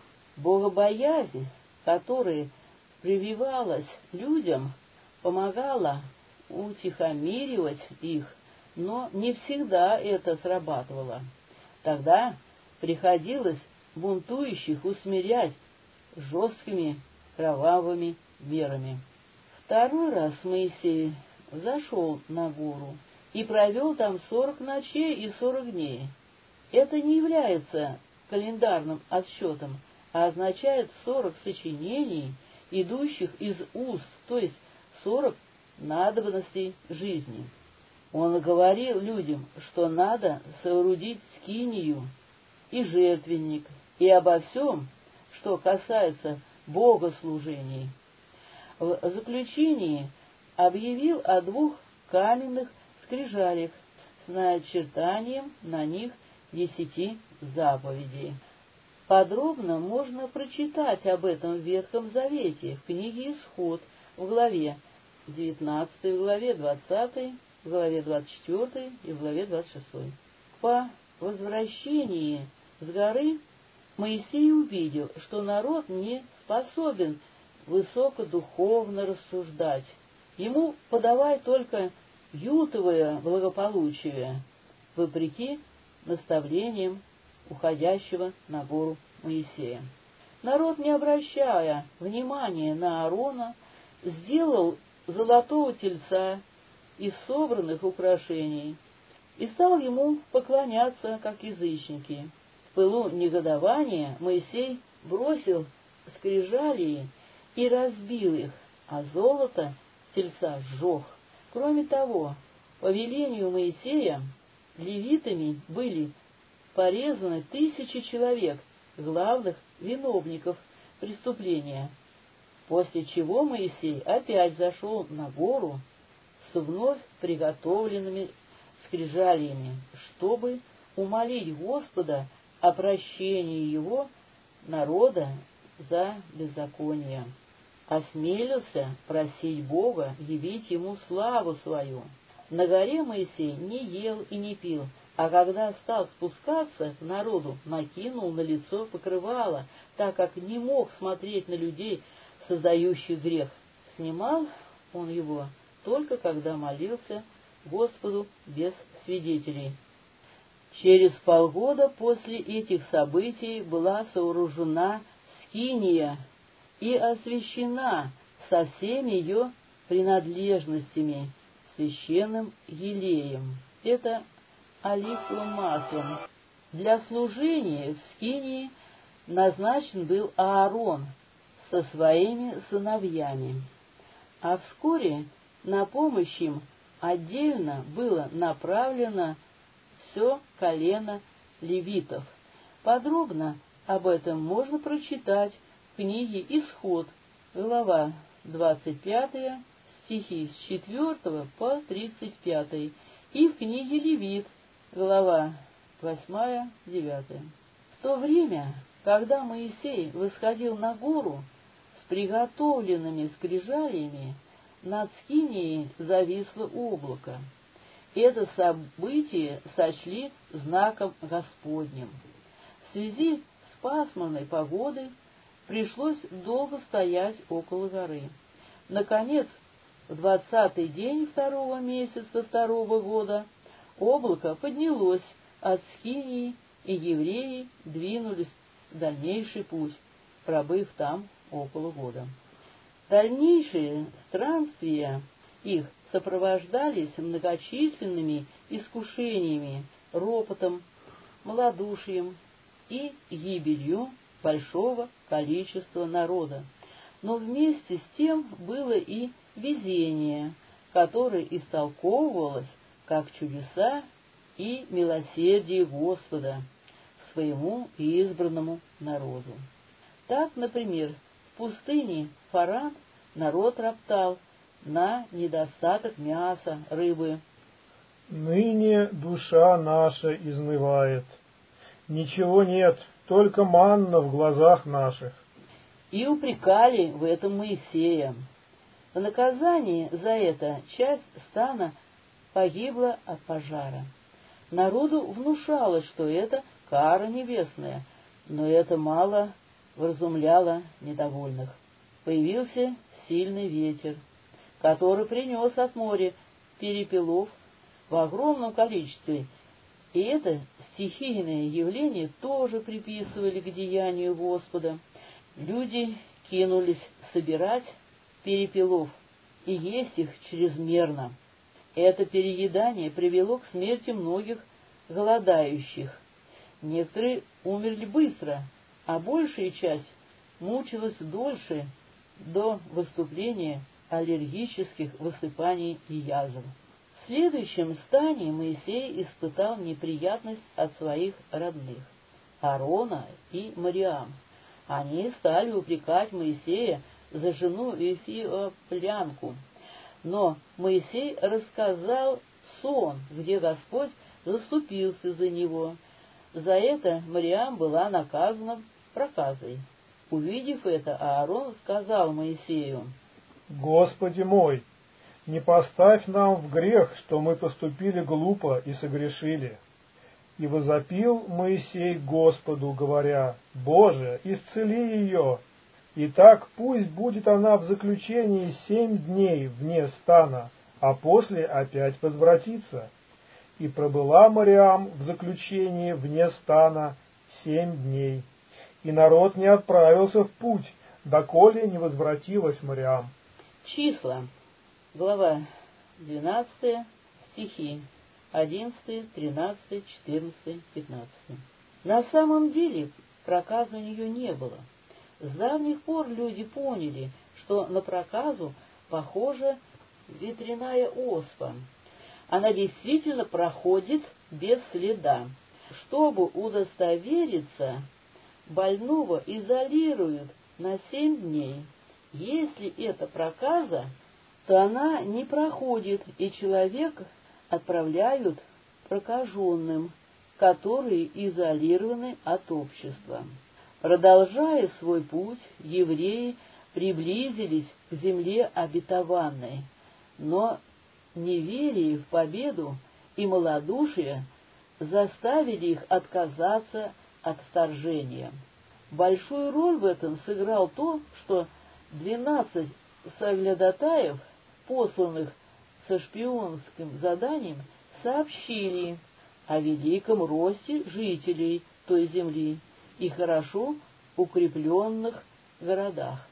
Богобоязнь, которая прививалась людям, помогала утихомиривать их, но не всегда это срабатывало. Тогда приходилось бунтующих усмирять жесткими кровавыми мерами. Второй раз Моисей взошел на гору и провел там сорок ночей и сорок дней. Это не является календарным отсчетом, а означает сорок сочинений, идущих из уст, то есть сорок надобностей жизни. Он говорил людям, что надо соорудить скинию и жертвенник, и обо всем, что касается богослужений. В заключении объявил о двух каменных скрижалях с начертанием на них десяти заповедей. Подробно можно прочитать об этом в Ветхом Завете, в книге Исход, в главе девятнадцатой, в главе двадцатой, в главе двадцать четвёртой и в главе двадцать шестой. По возвращении с горы Моисей увидел, что народ не способен высокодуховно рассуждать. Ему подавай только ютовое благополучие, вопреки наставлениям уходящего на гору Моисея. Народ, не обращая внимания на Аарона, сделал золотого тельца из собранных украшений и стал ему поклоняться, как язычники. В пылу негодования Моисей бросил скрижали и разбил их, а золото тельца сжег. Кроме того, по велению Моисея левитами были порезаны тысячи человек, главных виновников преступления, после чего Моисей опять зашел на гору с вновь приготовленными скрижалями, чтобы умолить Господа о прощении его народа за беззаконие. Осмелился просить Бога явить ему славу свою. На горе Моисей не ел и не пил, а когда стал спускаться к народу, накинул на лицо покрывало, так как не мог смотреть на людей, создающих грех. Снимал он его только когда молился Господу без свидетелей. Через полгода после этих событий была сооружена скиния и освящена со всеми ее принадлежностями священным елеем. Это оливковым маслом. Для служения в скинии назначен был Аарон со своими сыновьями, а вскоре на помощь им отдельно было направлено все колено левитов. Подробно об этом можно прочитать в книге «Исход», глава двадцать пятая, стихи с четвёртого по тридцать пятый, и в книге «Левит», глава восьмая, девятая. В то время, когда Моисей восходил на гору с приготовленными скрижалями, над скинией зависло облако. Это событие сочли знаком Господним. В связи с пасмурной погодой пришлось долго стоять около горы. Наконец, в двадцатый день второго месяца второго года облако поднялось от скинии, и евреи двинулись в дальнейший путь, пробыв там около года. Дальнейшие странствия их сопровождались многочисленными искушениями, ропотом, малодушием и гибелью большого количества народа. Но вместе с тем было и везение, которое истолковывалось как чудеса и милосердие Господа к своему избранному народу. Так, например, в пустыне Фаран народ роптал на недостаток мяса, рыбы. «Ныне душа наша изнывает, ничего нет, только манна в глазах наших». И упрекали в этом Моисея. В наказание за это часть стана погибла от пожара. Народу внушалось, что это кара небесная, но это мало вразумляло недовольных. Появился сильный ветер, который принес от моря перепелов в огромном количестве, и это стихийное явление тоже приписывали к деянию Господа. Люди кинулись собирать перепелов и есть их чрезмерно. Это переедание привело к смерти многих голодающих. Некоторые умерли быстро, а большая часть мучилась дольше, до выступления аллергических высыпаний и язв. В следующем стане Моисей испытал неприятность от своих родных, Аарона и Мириам. Они стали упрекать Моисея за жену эфиоплянку. Но Моисей рассказал сон, где Господь заступился за него. За это Мириам была наказана проказой. Увидев это, Аарон сказал Моисею: «Господи мой, не поставь нам в грех, что мы поступили глупо и согрешили». И возопил Моисей Господу, говоря: «Боже, исцели ее! Итак, пусть будет она в заключении семь дней вне стана, а после опять возвратится». И пробыла Мириам в заключении вне стана семь дней, и народ не отправился в путь, доколе не возвратилась Мириам. Числа, глава двенадцатая, стихи одиннадцатый, тринадцатый, четырнадцатый, пятнадцатый. На самом деле проказа у нее не было. С давних пор люди поняли, что на проказу похожа ветряная оспа. Она действительно проходит без следа. Чтобы удостовериться, больного изолируют на семь дней. Если это проказа, то она не проходит, и человека отправляют прокаженным, которые изолированы от общества. Продолжая свой путь, евреи приблизились к земле обетованной, но неверие в победу и малодушие заставили их отказаться от вторжения. Большую роль в этом сыграл то, что двенадцать соглядатаев, посланных со шпионским заданием, сообщили о великом росте жителей той земли и хорошо укрепленных городах.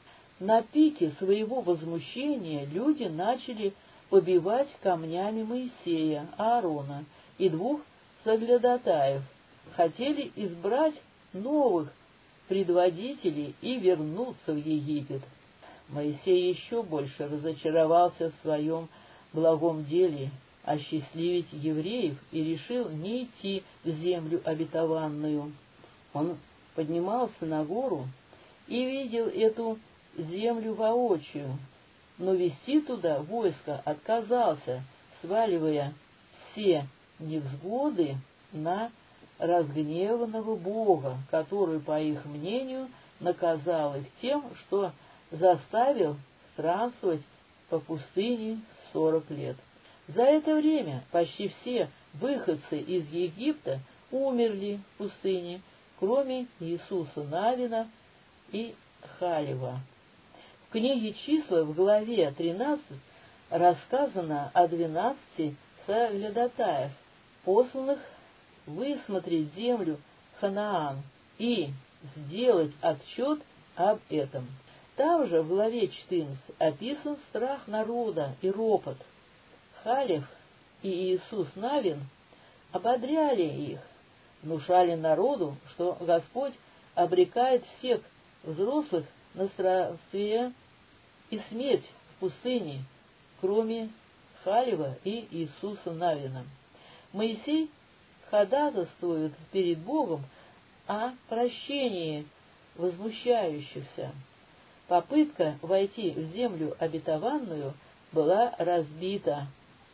На пике своего возмущения люди начали побивать камнями Моисея, Аарона и двух соглядатаев, хотели избрать новых предводителей и вернуться в Египет. Моисей еще больше разочаровался в своем благом деле осчастливить евреев и решил не идти в землю обетованную. Он поднимался на гору и видел эту землю воочию, но вести туда войско отказался, сваливая все невзгоды на разгневанного Бога, который, по их мнению, наказал их тем, что заставил странствовать по пустыне сорок лет. За это время почти все выходцы из Египта умерли в пустыне, кроме Иисуса Навина и Халева. В книге «Числа» в главе тринадцать рассказано о двенадцати соглядатаев, посланных высмотреть землю Ханаан и сделать отчет об этом. Там же в главе четырнадцать описан страх народа и ропот. Халев и Иисус Навин ободряли их, внушали народу, что Господь обрекает всех взрослых на странствие и смерть в пустыне, кроме Халева и Иисуса Навина. Моисей ходатайствует перед Богом о прощении возмущающихся. Попытка войти в землю обетованную была разбита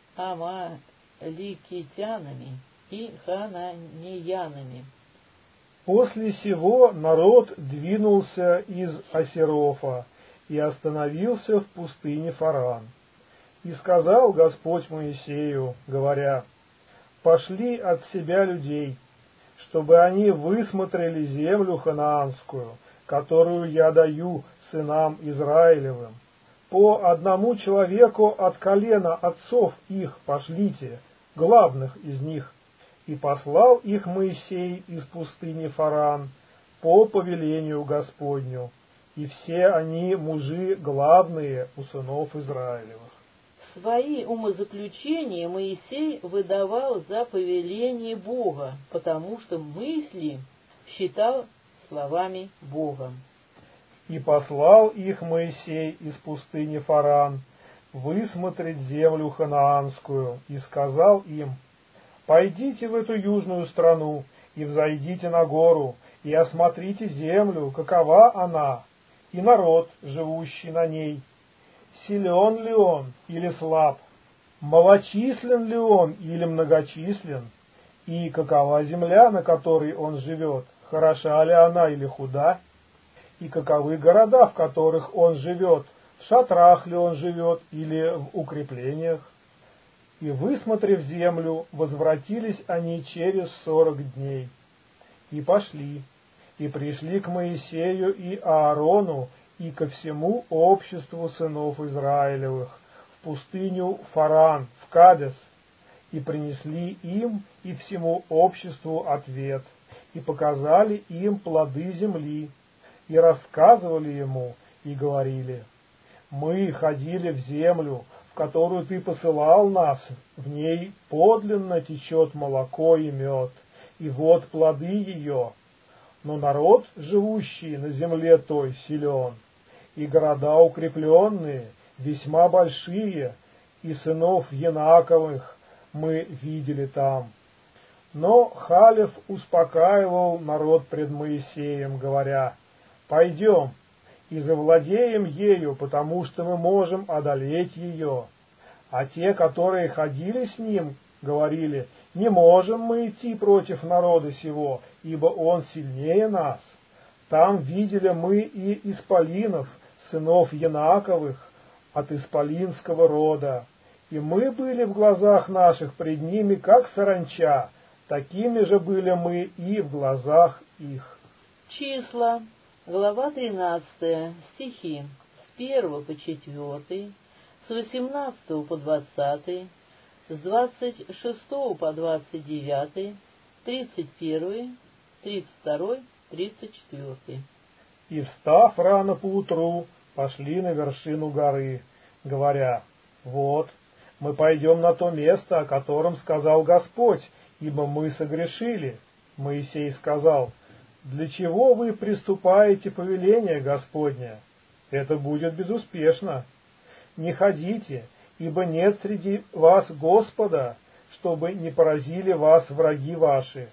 амаликитянами и хананеянами. После сего народ двинулся из Асерофа и остановился в пустыне Фаран. И сказал Господь Моисею, говоря: «Пошли от себя людей, чтобы они высмотрели землю ханаанскую, которую я даю сынам Израилевым. По одному человеку от колена отцов их пошлите, главных из них». И послал их Моисей из пустыни Фаран по повелению Господню, и все они мужи главные у сынов Израилевых. Свои умозаключения Моисей выдавал за повеление Бога, потому что мысли считал словами Бога. И послал их Моисей из пустыни Фаран высмотреть землю ханаанскую, и сказал им: «Пойдите в эту южную страну, и взойдите на гору, и осмотрите землю, какова она, и народ, живущий на ней, силен ли он или слаб, малочислен ли он или многочислен, и какова земля, на которой он живет, хороша ли она или худа, и каковы города, в которых он живет, в шатрах ли он живет или в укреплениях». И, высмотрев землю, возвратились они через сорок дней. И пошли, и пришли к Моисею и Аарону, и ко всему обществу сынов Израилевых, в пустыню Фаран, в Кадес, и принесли им и всему обществу ответ, и показали им плоды земли, и рассказывали ему, и говорили: «Мы ходили в землю, в которую ты посылал нас, в ней подлинно течет молоко и мед, и вот плоды ее. Но народ, живущий на земле той, силен, и города укрепленные, весьма большие, и сынов Янаковых мы видели там». Но Халев успокаивал народ пред Моисеем, говоря: «Пойдем и завладеем ею, потому что мы можем одолеть ее». А те, которые ходили с ним, говорили: «Не можем мы идти против народа сего, ибо он сильнее нас. Там видели мы и исполинов, сынов Янаковых, от исполинского рода, и мы были в глазах наших пред ними, как саранча, такими же были мы и в глазах их». Числа, глава тринадцатая, стихи с первого по четвертый, с восемнадцатого по двадцатый, с двадцать шестого по двадцать девятый, тридцать первый, тридцать второй, тридцать четвертый. «И встав рано поутру, пошли на вершину горы, говоря: «Вот, мы пойдем на то место, о котором сказал Господь, ибо мы согрешили». Моисей сказал: «Для чего вы приступаете повеление Господне? Это будет безуспешно. Не ходите, ибо нет среди вас Господа, чтобы не поразили вас враги ваши.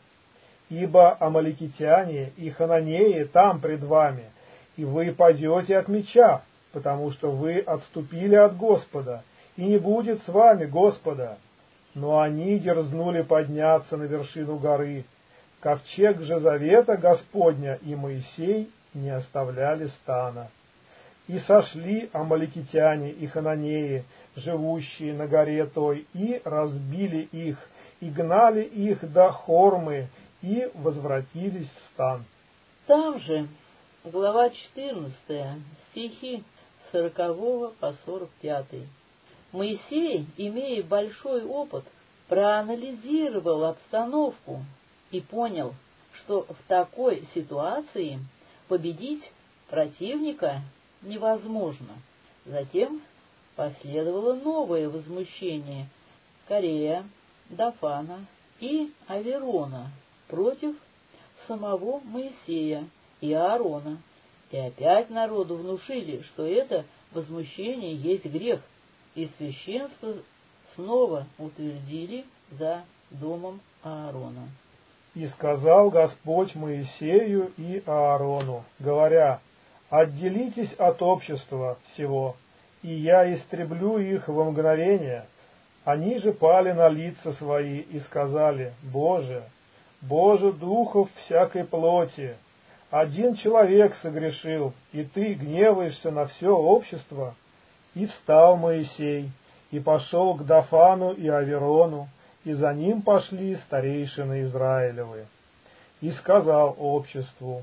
Ибо амаликитяне и хананеи там пред вами, и вы падете от меча, потому что вы отступили от Господа, и не будет с вами Господа». Но они дерзнули подняться на вершину горы. Ковчег же завета Господня и Моисей не оставляли стана. И сошли амаликитяне и хананеи, живущие на горе той, и разбили их, и гнали их до Хормы, и возвратились в стан. Там же, глава четырнадцатая, стихи с сорокового по сорок пятый. Моисей, имея большой опыт, проанализировал обстановку и понял, что в такой ситуации победить противника невозможно. Затем последовало новое возмущение Корея, Дафана и Аверона против самого Моисея и Аарона. И опять народу внушили, что это возмущение есть грех, и священство снова утвердили за домом Аарона. «И сказал Господь Моисею и Аарону, говоря: отделитесь от общества всего, и я истреблю их во мгновение». Они же пали на лица свои и сказали: Боже, Боже духов всякой плоти, один человек согрешил, и ты гневаешься на все общество. И встал Моисей, и пошел к Дафану и Аверону, и за ним пошли старейшины Израилевы. И сказал обществу: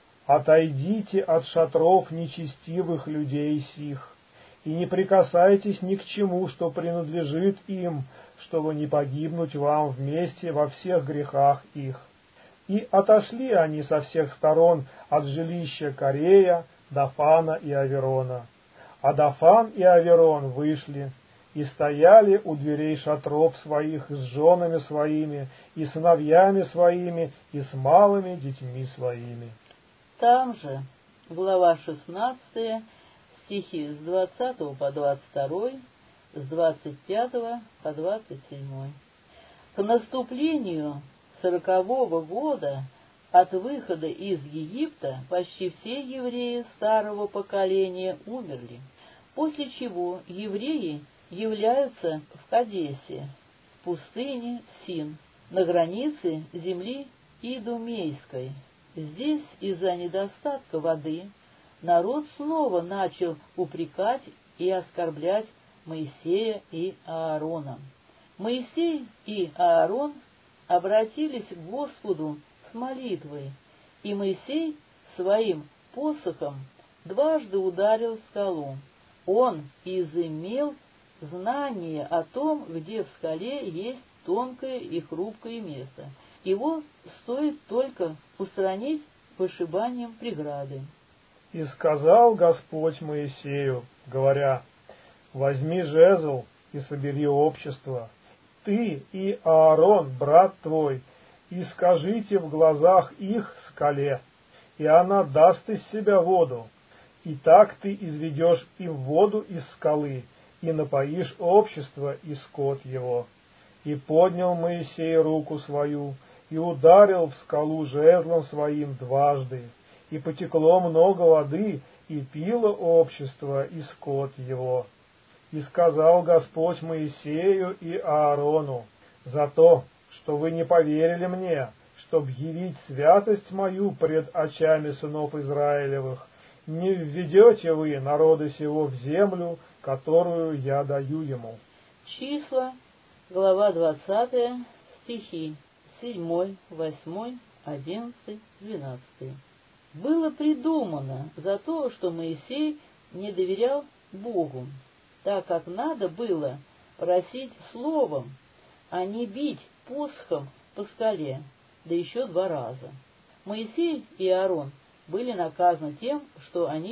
отойдите от шатров нечестивых людей сих, и не прикасайтесь ни к чему, что принадлежит им, чтобы не погибнуть вам вместе во всех грехах их. И отошли они со всех сторон от жилища Корея, Дафана и Аверона. А Дафан и Аверон вышли и стояли у дверей шатров своих с женами своими, и сыновьями своими, и с малыми детьми своими. Там же, глава шестнадцатая, стихи с двадцатого по двадцать второй, с двадцать пятого по двадцать седьмой. К наступлению сорокового года от выхода из Египта почти все евреи старого поколения умерли, после чего евреи являются в Кадесе, в пустыне Син, на границе земли Идумейской. Здесь из-за недостатка воды народ снова начал упрекать и оскорблять Моисея и Аарона. Моисей и Аарон обратились к Господу с молитвой, и Моисей своим посохом дважды ударил скалу. Он изымел знание о том, где в скале есть тонкое и хрупкое место. Его стоит только устранить вышибанием преграды. И сказал Господь Моисею, говоря: возьми жезл и собери общество, ты и Аарон, брат твой, и скажите в глазах их скале, и она даст из себя воду. И так ты изведешь им воду из скалы, и напоишь общество и скот его. И поднял Моисей руку свою, и ударил в скалу жезлом своим дважды, и потекло много воды, и пило общество и скот его. И сказал Господь Моисею и Аарону: за то, что вы не поверили мне, чтоб явить святость мою пред очами сынов Израилевых, не введете вы народа сего в землю, которую я даю ему. Числа, глава двадцатая, стихи седьмой, восьмой, одиннадцатый, двенадцатый. Было придумано за то, что Моисей не доверял Богу, так как надо было просить словом, а не бить посохом по скале, да еще два раза. Моисей и Аарон были наказаны тем, что они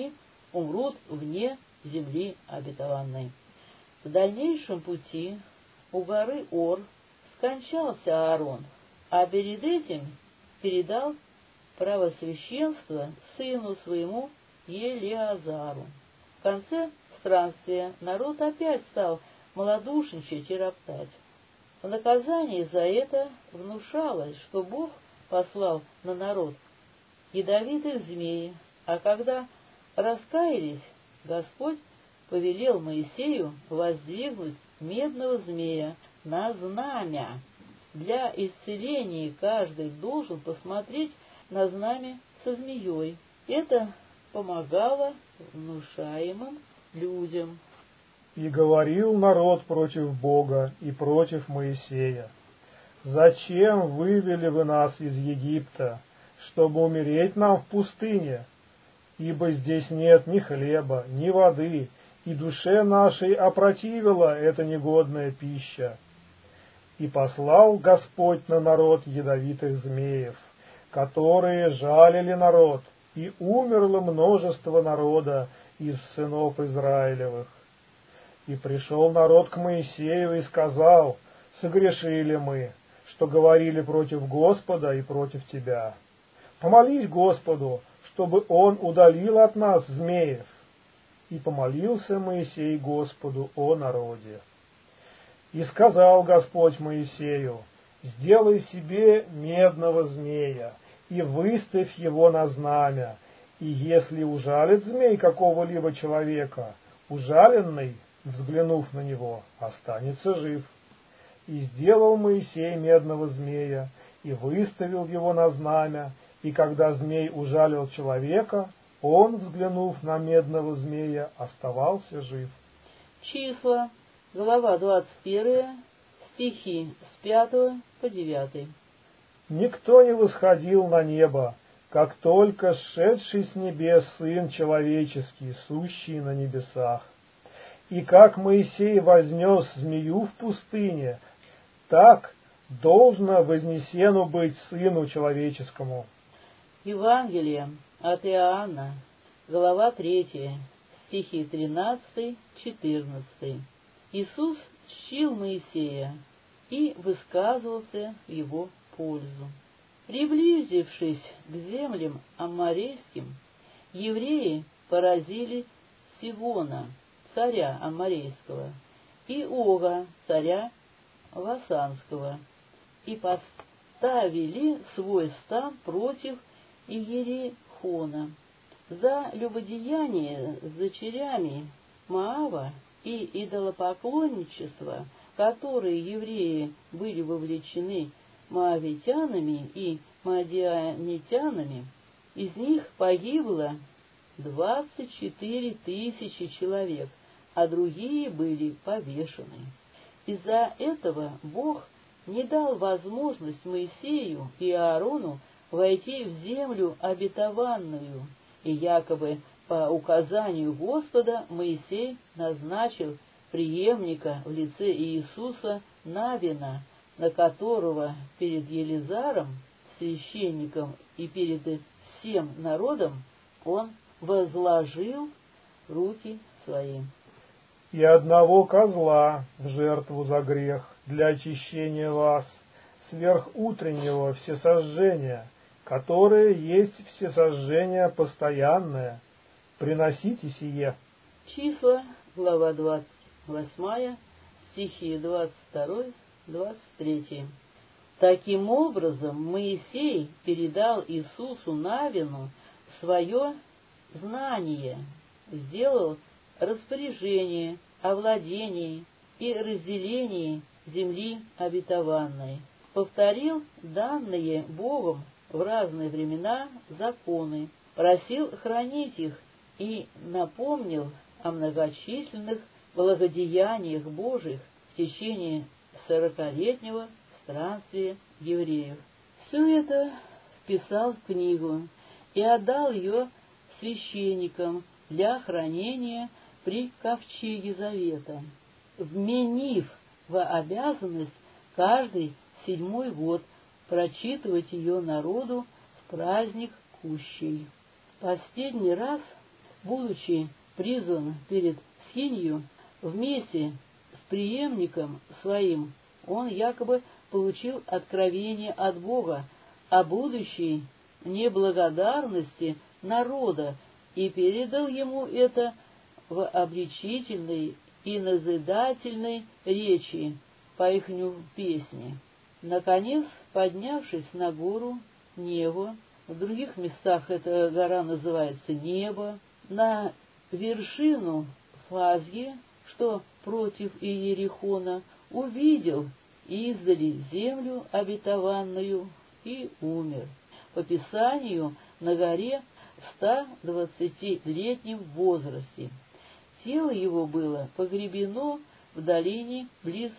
умрут вне земли обетованной. В дальнейшем пути у горы Ор скончался Аарон, а перед этим передал право священства сыну своему Елеазару. В конце странствия народ опять стал малодушничать и роптать. В наказание за это внушалось, что Бог послал на народ ядовитых змей, а когда раскаялись, Господь повелел Моисею воздвигнуть медного змея на знамя. Для исцеления каждый должен посмотреть на знамя со змеей. Это помогало внушаемым людям. И говорил народ против Бога и против Моисея: «Зачем вывели вы нас из Египта, чтобы умереть нам в пустыне? Ибо здесь нет ни хлеба, ни воды, и душе нашей опротивила эта негодная пища». И послал Господь на народ ядовитых змеев, которые жалили народ, и умерло множество народа из сынов Израилевых. И пришел народ к Моисею и сказал: «Согрешили мы, что говорили против Господа и против тебя. Помолись Господу, чтобы Он удалил от нас змеев». И помолился Моисей Господу о народе. И сказал Господь Моисею: «Сделай себе медного змея и выставь его на знамя, и если ужалит змей какого-либо человека, ужаленный, взглянув на него, останется жив». И сделал Моисей медного змея и выставил его на знамя, и когда змей ужалил человека, он, взглянув на медного змея, оставался жив. Числа, глава двадцать первая, стихи с пятого по девятый. Никто не восходил на небо, как только сшедший с небес Сын Человеческий, сущий на небесах. И как Моисей вознес змею в пустыне, так должно вознесену быть Сыну Человеческому. Евангелие от Иоанна, глава третья, стихи тринадцатый-четырнадцатый. Иисус чтил Моисея и высказывался в его пользу. Приблизившись к землям амморейским, евреи поразили Сигона, царя амморейского, и Ога, царя Васанского, и поставили свой стан против Иерихона. За любодеяние с дочерями Моава и идолопоклонничество, которые евреи были вовлечены моавитянами и мадианитянами, из них погибло двадцать четыре тысячи человек, а другие были повешены. Из-за этого Бог не дал возможность Моисею и Аарону войти в землю обетованную, и якобы по указанию Господа Моисей назначил преемника в лице Иисуса Навина, на которого перед Елизаром, священником, и перед всем народом он возложил руки свои. «И одного козла в жертву за грех для очищения вас, сверх утреннего всесожжения, которое есть всесожжение постоянное, приносите сие». Числа, глава двадцать восьмая, стихи двадцать второй двадцать третий. Таким образом, Моисей передал Иисусу Навину свое знание, сделал распоряжение о владении и разделении земли обетованной, повторил данные Богом в разные времена законы, просил хранить их и напомнил о многочисленных благодеяниях Божьих в течение сорокалетнего странствия евреев. Все это вписал в книгу и отдал ее священникам для хранения при ковчеге завета, вменив в обязанность каждый седьмой год прочитывать ее народу в праздник Кущей. Последний раз будучи призван перед Скинью, вместе с преемником своим он якобы получил откровение от Бога о будущей неблагодарности народа и передал ему это в обличительной и назидательной речи по ихню песне. Наконец, поднявшись на гору Нево, в других местах эта гора называется Небо, на вершину Фазги, что против Иерихона, увидел издали землю обетованную и умер. По Писанию на горе в ста двадцатилетнем возрасте. Тело его было погребено в долине близ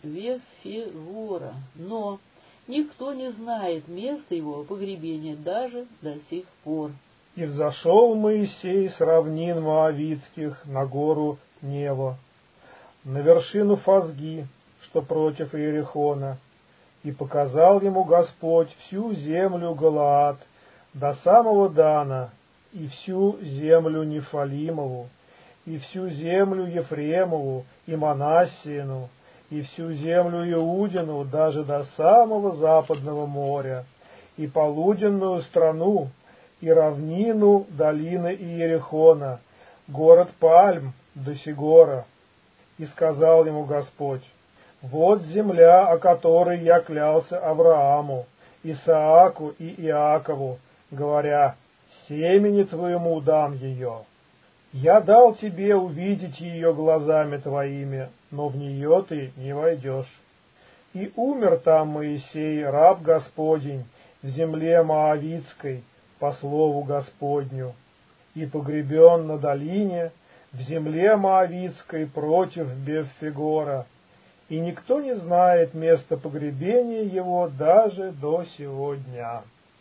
Вефигора, но никто не знает места его погребения даже до сих пор. И взошел Моисей с равнин Моавитских на гору Нево, на вершину Фазги, что против Иерихона, и показал ему Господь всю землю Галаад до самого Дана, и всю землю Нефалимову, и всю землю Ефремову, и Манассиину, и всю землю Иудину, даже до самого западного моря, и полуденную страну, и равнину долины Иерихона, город Пальм до Сигора. И сказал ему Господь: вот земля, о которой я клялся Аврааму, Исааку и Иакову, говоря: семени твоему дам ее. Я дал тебе увидеть ее глазами твоими, но в нее ты не войдешь. И умер там Моисей, раб Господень, в земле Моавитской, по слову Господню, и погребен на долине, в земле Моавитской против Беффигора, и никто не знает места погребения его даже до сего дня.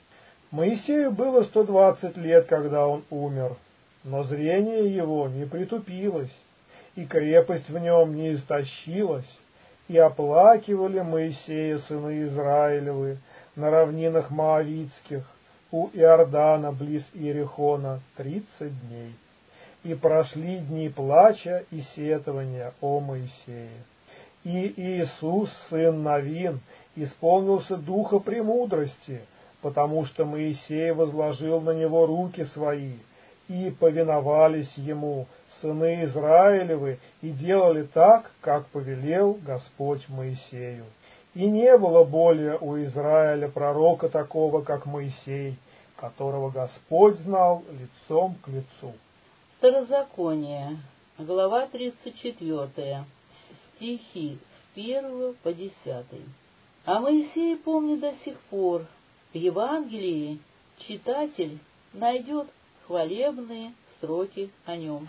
Моисею было сто двадцать лет, когда он умер, но зрение его не притупилось, и крепость в нем не истощилась, и оплакивали Моисея сыны Израилевы на равнинах Моавитских, у Иордана близ Иерихона, тридцать дней. И прошли дни плача и сетования о Моисее. И Иисус, сын Навин, исполнился духа премудрости, потому что Моисей возложил на него руки свои, и повиновались ему сыны Израилевы, и делали так, как повелел Господь Моисею. И не было более у Израиля пророка такого, как Моисей, которого Господь знал лицом к лицу. Второзаконие, глава тридцать четвёртая, стихи с первого по десятый. А Моисей помнит до сих пор. В Евангелии читатель найдет хвалебные строки о нем.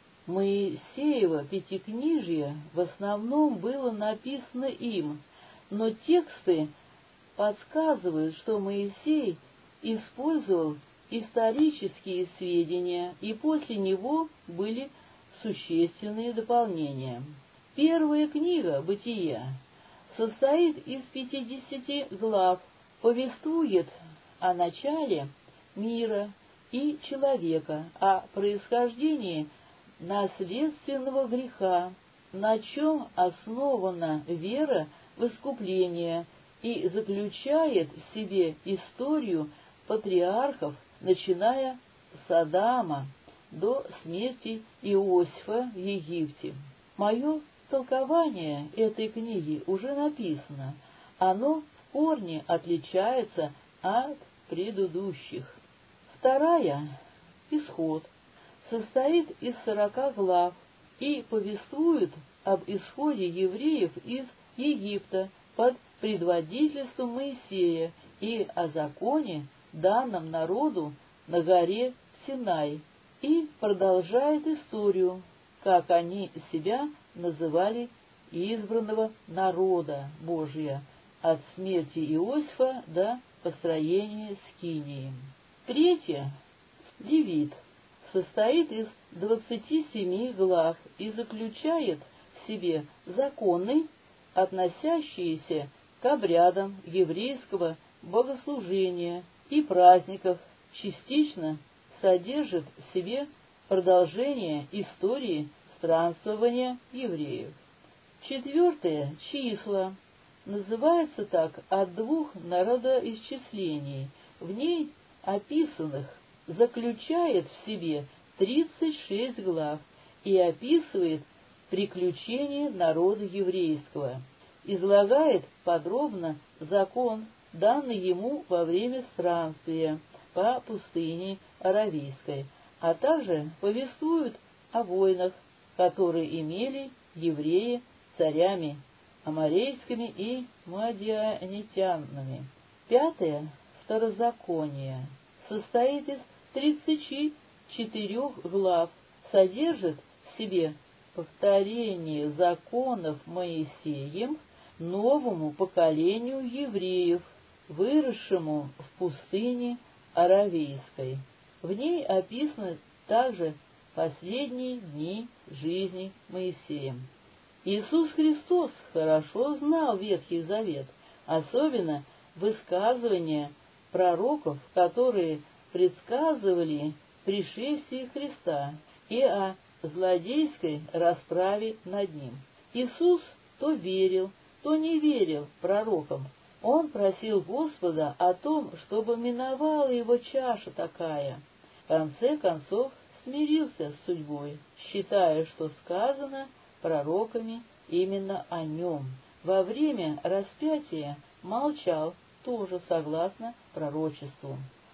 Моисеево пятикнижие в основном было написано им, но тексты подсказывают, что Моисей использовал исторические сведения, и после него были существенные дополнения. Первая книга «Бытия» состоит из пятидесяти глав, повествует о начале мира и человека, о происхождении наследственного греха, на чем основана вера в искупление, и заключает в себе историю патриархов, начиная с Адама до смерти Иосифа в Египте. Мое толкование этой книги уже написано. Оно в корне отличается от предыдущих. Вторая, Исход, состоит из сорока глав и повествует об исходе евреев из Египта под предводительством Моисея и о законе, данном народу на горе Синай, и продолжает историю, как они себя называли избранного народа Божия, от смерти Иосифа до построения Скинии. Третья, Левит, состоит из двадцати семи глав и заключает в себе законы, относящиеся к обрядам еврейского богослужения и праздников, частично содержит в себе продолжение истории странствования евреев. Четвертое — числа. Называется так от двух народоисчислений, в ней описанных, заключает в себе тридцать шесть глав и описывает приключения народа еврейского, излагает подробно закон, данный ему во время странствия по пустыне Аравийской, а также повествует о войнах, которые имели евреи царями аморейскими и мадианитянами. Пятое — второзаконие. Состоит из тридцати четырех глав, содержит в себе повторение законов Моисеем новому поколению евреев, выросшему в пустыне Аравийской. В ней описаны также последние дни жизни Моисея. Иисус Христос хорошо знал Ветхий Завет, особенно высказывания пророков, которые предсказывали пришествие Христа и о злодейской расправе над ним. Иисус то верил, то не верил пророкам. Он просил Господа о том, чтобы миновала его чаша такая. В конце концов смирился с судьбой, считая, что сказано пророками именно о нем. Во время распятия молчал, тоже согласно пророчеству.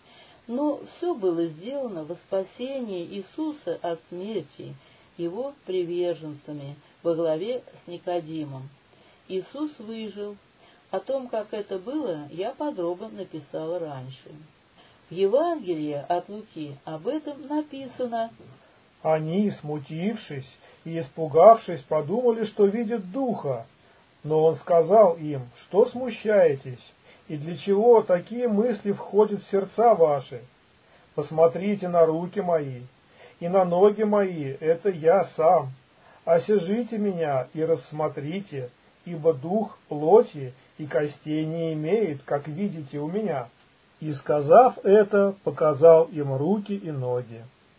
Но все было сделано во спасение Иисуса от смерти его приверженцами во главе с Никодимом. Иисус выжил. О том, как это было, я подробно написал раньше. В Евангелии от Луки об этом написано: «Они, смутившись и испугавшись, подумали, что видят духа. Но он сказал им: что смущаетесь, и для чего такие мысли входят в сердца ваши? Посмотрите на руки мои и на ноги мои, это я сам. Осяжите меня и рассмотрите, ибо дух плоти и костей не имеет, как видите у меня». И, сказав это, показал им руки и ноги.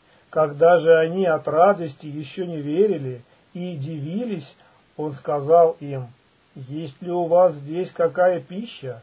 Когда же они от радости еще не верили и дивились, он сказал им: «Есть ли у вас здесь какая пища?»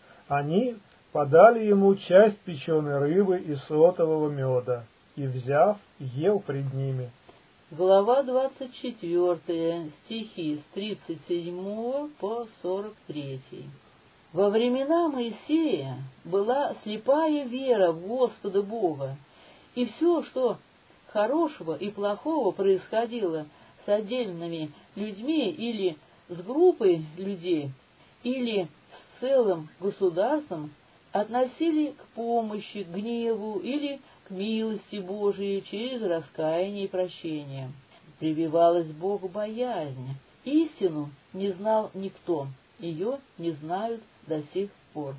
Они подали ему часть печеной рыбы и сотового меда, и, взяв, ел пред ними. Глава двадцать четвёртая, стихи с тридцать седьмого по сорок третий. Во времена Моисея была слепая вера в Господа Бога, и все, что хорошего и плохого происходило с отдельными людьми или с группой людей, или с целым государством, относили к помощи, к гневу или к милости Божией через раскаяние и прощение. Прививалась Богобоязнь. Истину не знал никто, ее не знают до сих пор.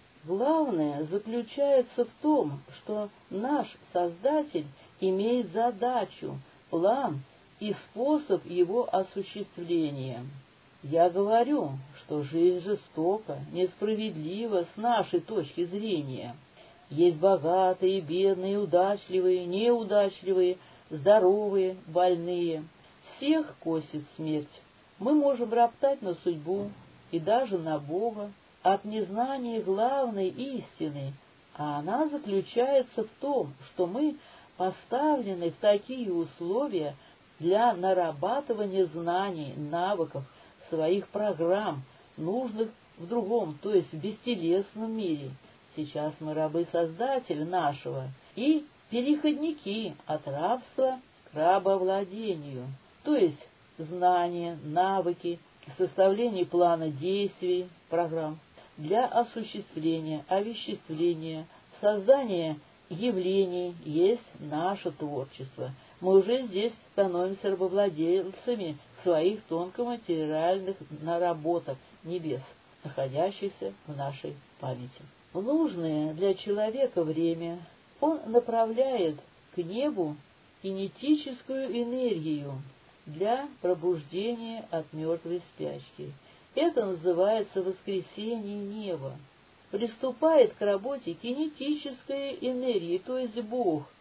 Главное заключается в том, что наш Создатель имеет задачу, план и способ его осуществления. Я говорю, что жизнь жестока, несправедлива с нашей точки зрения. Есть богатые, бедные, удачливые, неудачливые, здоровые, больные. Всех косит смерть. Мы можем роптать на судьбу и даже на Бога от незнания главной истины, а она заключается в том, что мы поставлены в такие условия для нарабатывания знаний, навыков, своих программ, нужных в другом, то есть в бестелесном мире. Сейчас мы рабы Создателя нашего и переходники от рабства к рабовладению, то есть знания, навыки, составление плана действий, программ для осуществления, овеществления, создания явлений есть наше творчество. Мы уже здесь становимся рабовладельцами своих тонкоматериальных наработок небес, находящихся в нашей памяти. В нужное для человека время он направляет к небу кинетическую энергию для пробуждения от мертвой спячки. Это называется воскресение неба. Приступает к работе кинетическая энергия, то есть Бог,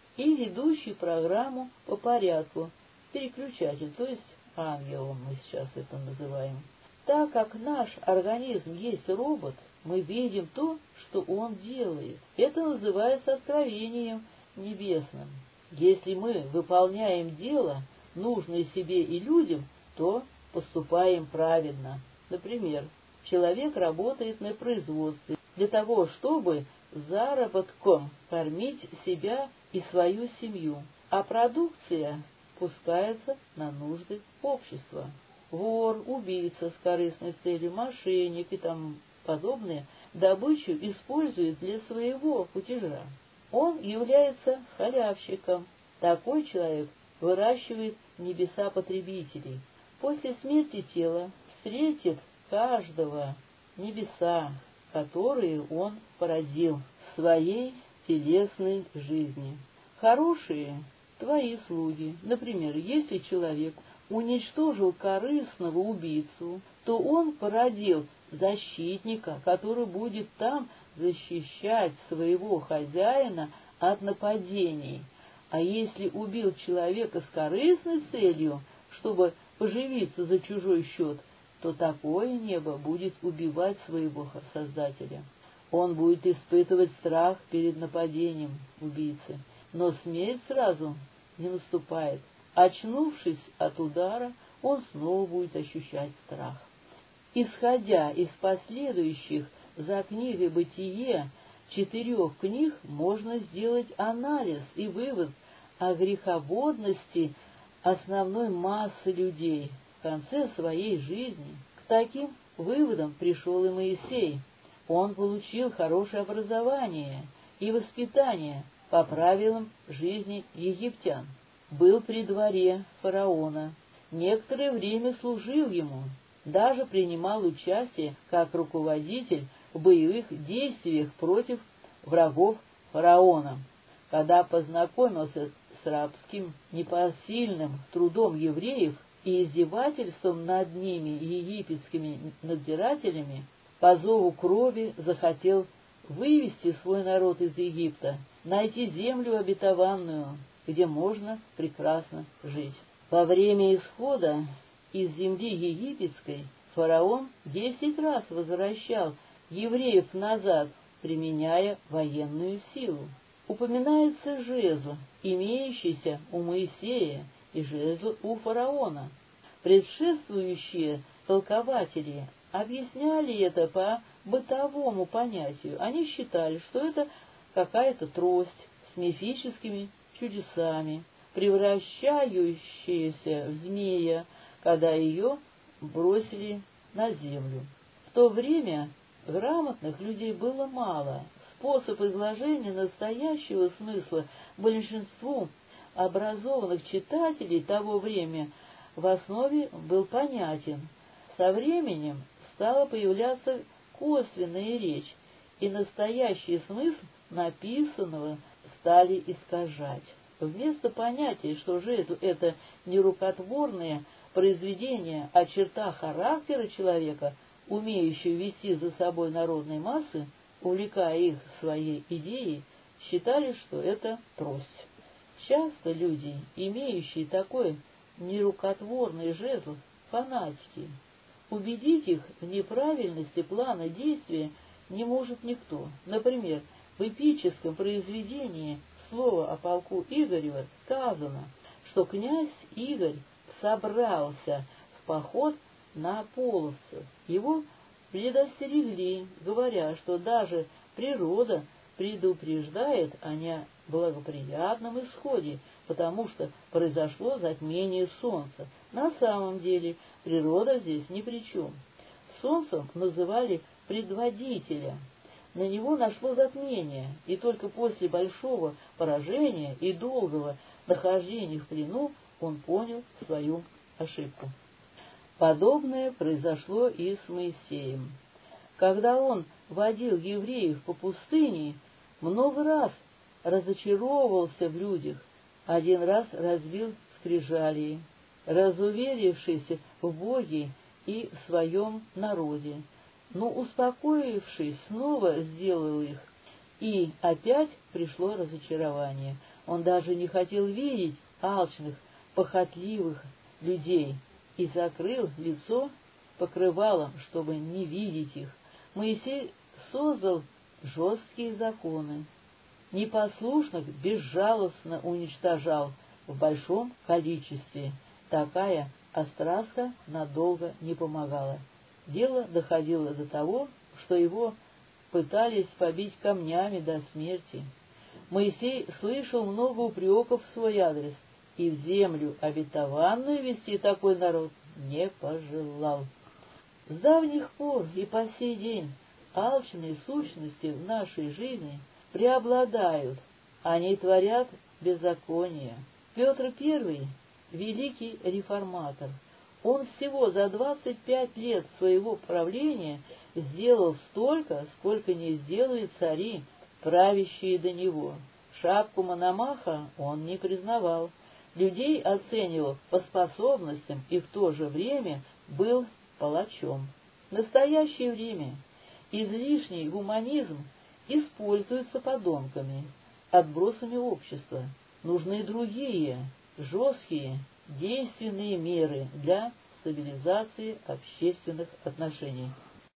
и ведущий программу по порядку, переключатель, то есть ангелом мы сейчас это называем. Так как наш организм есть робот, мы видим то, что он делает. Это называется откровением небесным. Если мы выполняем дело, нужное себе и людям, то поступаем праведно. Например, человек работает на производстве для того, чтобы заработком кормить себя и свою семью, а продукция пускается на нужды общества. Вор, убийца с корыстной целью, мошенник и тому подобное добычу использует для своего кутежа. Он является халявщиком. Такой человек выращивает небеса потребителей. После смерти тела встретит каждого небеса, которые он породил в своей телесной жизни. Хорошие твои слуги. Например, если человек уничтожил корыстного убийцу, то он породил защитника, который будет там защищать своего хозяина от нападений. А если убил человека с корыстной целью, чтобы поживиться за чужой счет, то такое небо будет убивать своего Создателя. Он будет испытывать страх перед нападением убийцы, но смерть сразу не наступает. Очнувшись от удара, он снова будет ощущать страх. Исходя из последующих за книгой «Бытие» четырех книг, можно сделать анализ и вывод о греховодности основной массы людей в конце своей жизни. К таким выводам пришел и Моисей. Он получил хорошее образование и воспитание по правилам жизни египтян. Был при дворе фараона, некоторое время служил ему, даже принимал участие как руководитель в боевых действиях против врагов фараона. Когда познакомился с рабским непосильным трудом евреев и издевательством над ними египетскими надзирателями, по зову крови захотел вывести свой народ из Египта, найти землю обетованную, где можно прекрасно жить. Во время исхода из земли египетской фараон десять раз возвращал евреев назад, применяя военную силу. Упоминается жезл, имеющийся у Моисея, и жезл у фараона. Предшествующие толкователи объясняли это по бытовому понятию. Они считали, что это какая-то трость с мифическими чудесами, превращающаяся в змея, когда ее бросили на землю. В то время грамотных людей было мало. Способ изложения настоящего смысла большинству образованных читателей того времени в основе был понятен. Со временем стала появляться косвенная речь, и настоящий смысл написанного стали искажать. Вместо понятия, что жезл — это нерукотворное произведение о чертах характера человека, умеющего вести за собой народные массы, увлекая их своей идеей, считали, что это трость. Часто люди, имеющие такой нерукотворный жезл, фанатики. Убедить их в неправильности плана действия не может никто. Например, в эпическом произведении «Слово о полку Игорева» сказано, что князь Игорь собрался в поход на половцев. Его предостерегли, говоря, что даже природа предупреждает о неблагоприятном исходе, потому что произошло затмение солнца. На самом деле природа здесь ни при чем. Солнцем называли предводителя. На него нашло затмение, и только после большого поражения и долгого нахождения в плену он понял свою ошибку. Подобное произошло и с Моисеем. Когда он водил евреев по пустыне, много раз разочаровывался в людях, один раз разбил скрижали, разуверившись в Боге и в своем народе, но, успокоившись, снова сделал их, и опять пришло разочарование. Он даже не хотел видеть алчных, похотливых людей и закрыл лицо покрывалом, чтобы не видеть их. Моисей создал жесткие законы. Непослушных безжалостно уничтожал в большом количестве. Такая острастка надолго не помогала. Дело доходило до того, что его пытались побить камнями до смерти. Моисей слышал много упреков в свой адрес, и в землю обетованную вести такой народ не пожелал. С давних пор и по сей день алчные сущности в нашей жизни преобладают, они творят беззаконие. Петр Первый — великий реформатор. Он всего за двадцать пять лет своего правления сделал столько, сколько не сделают цари, правящие до него. Шапку Мономаха он не признавал, людей оценивал по способностям и в то же время был палачом. В настоящее время излишний гуманизм используется подонками, отбросами общества. Нужны другие, жесткие, действенные меры для стабилизации общественных отношений.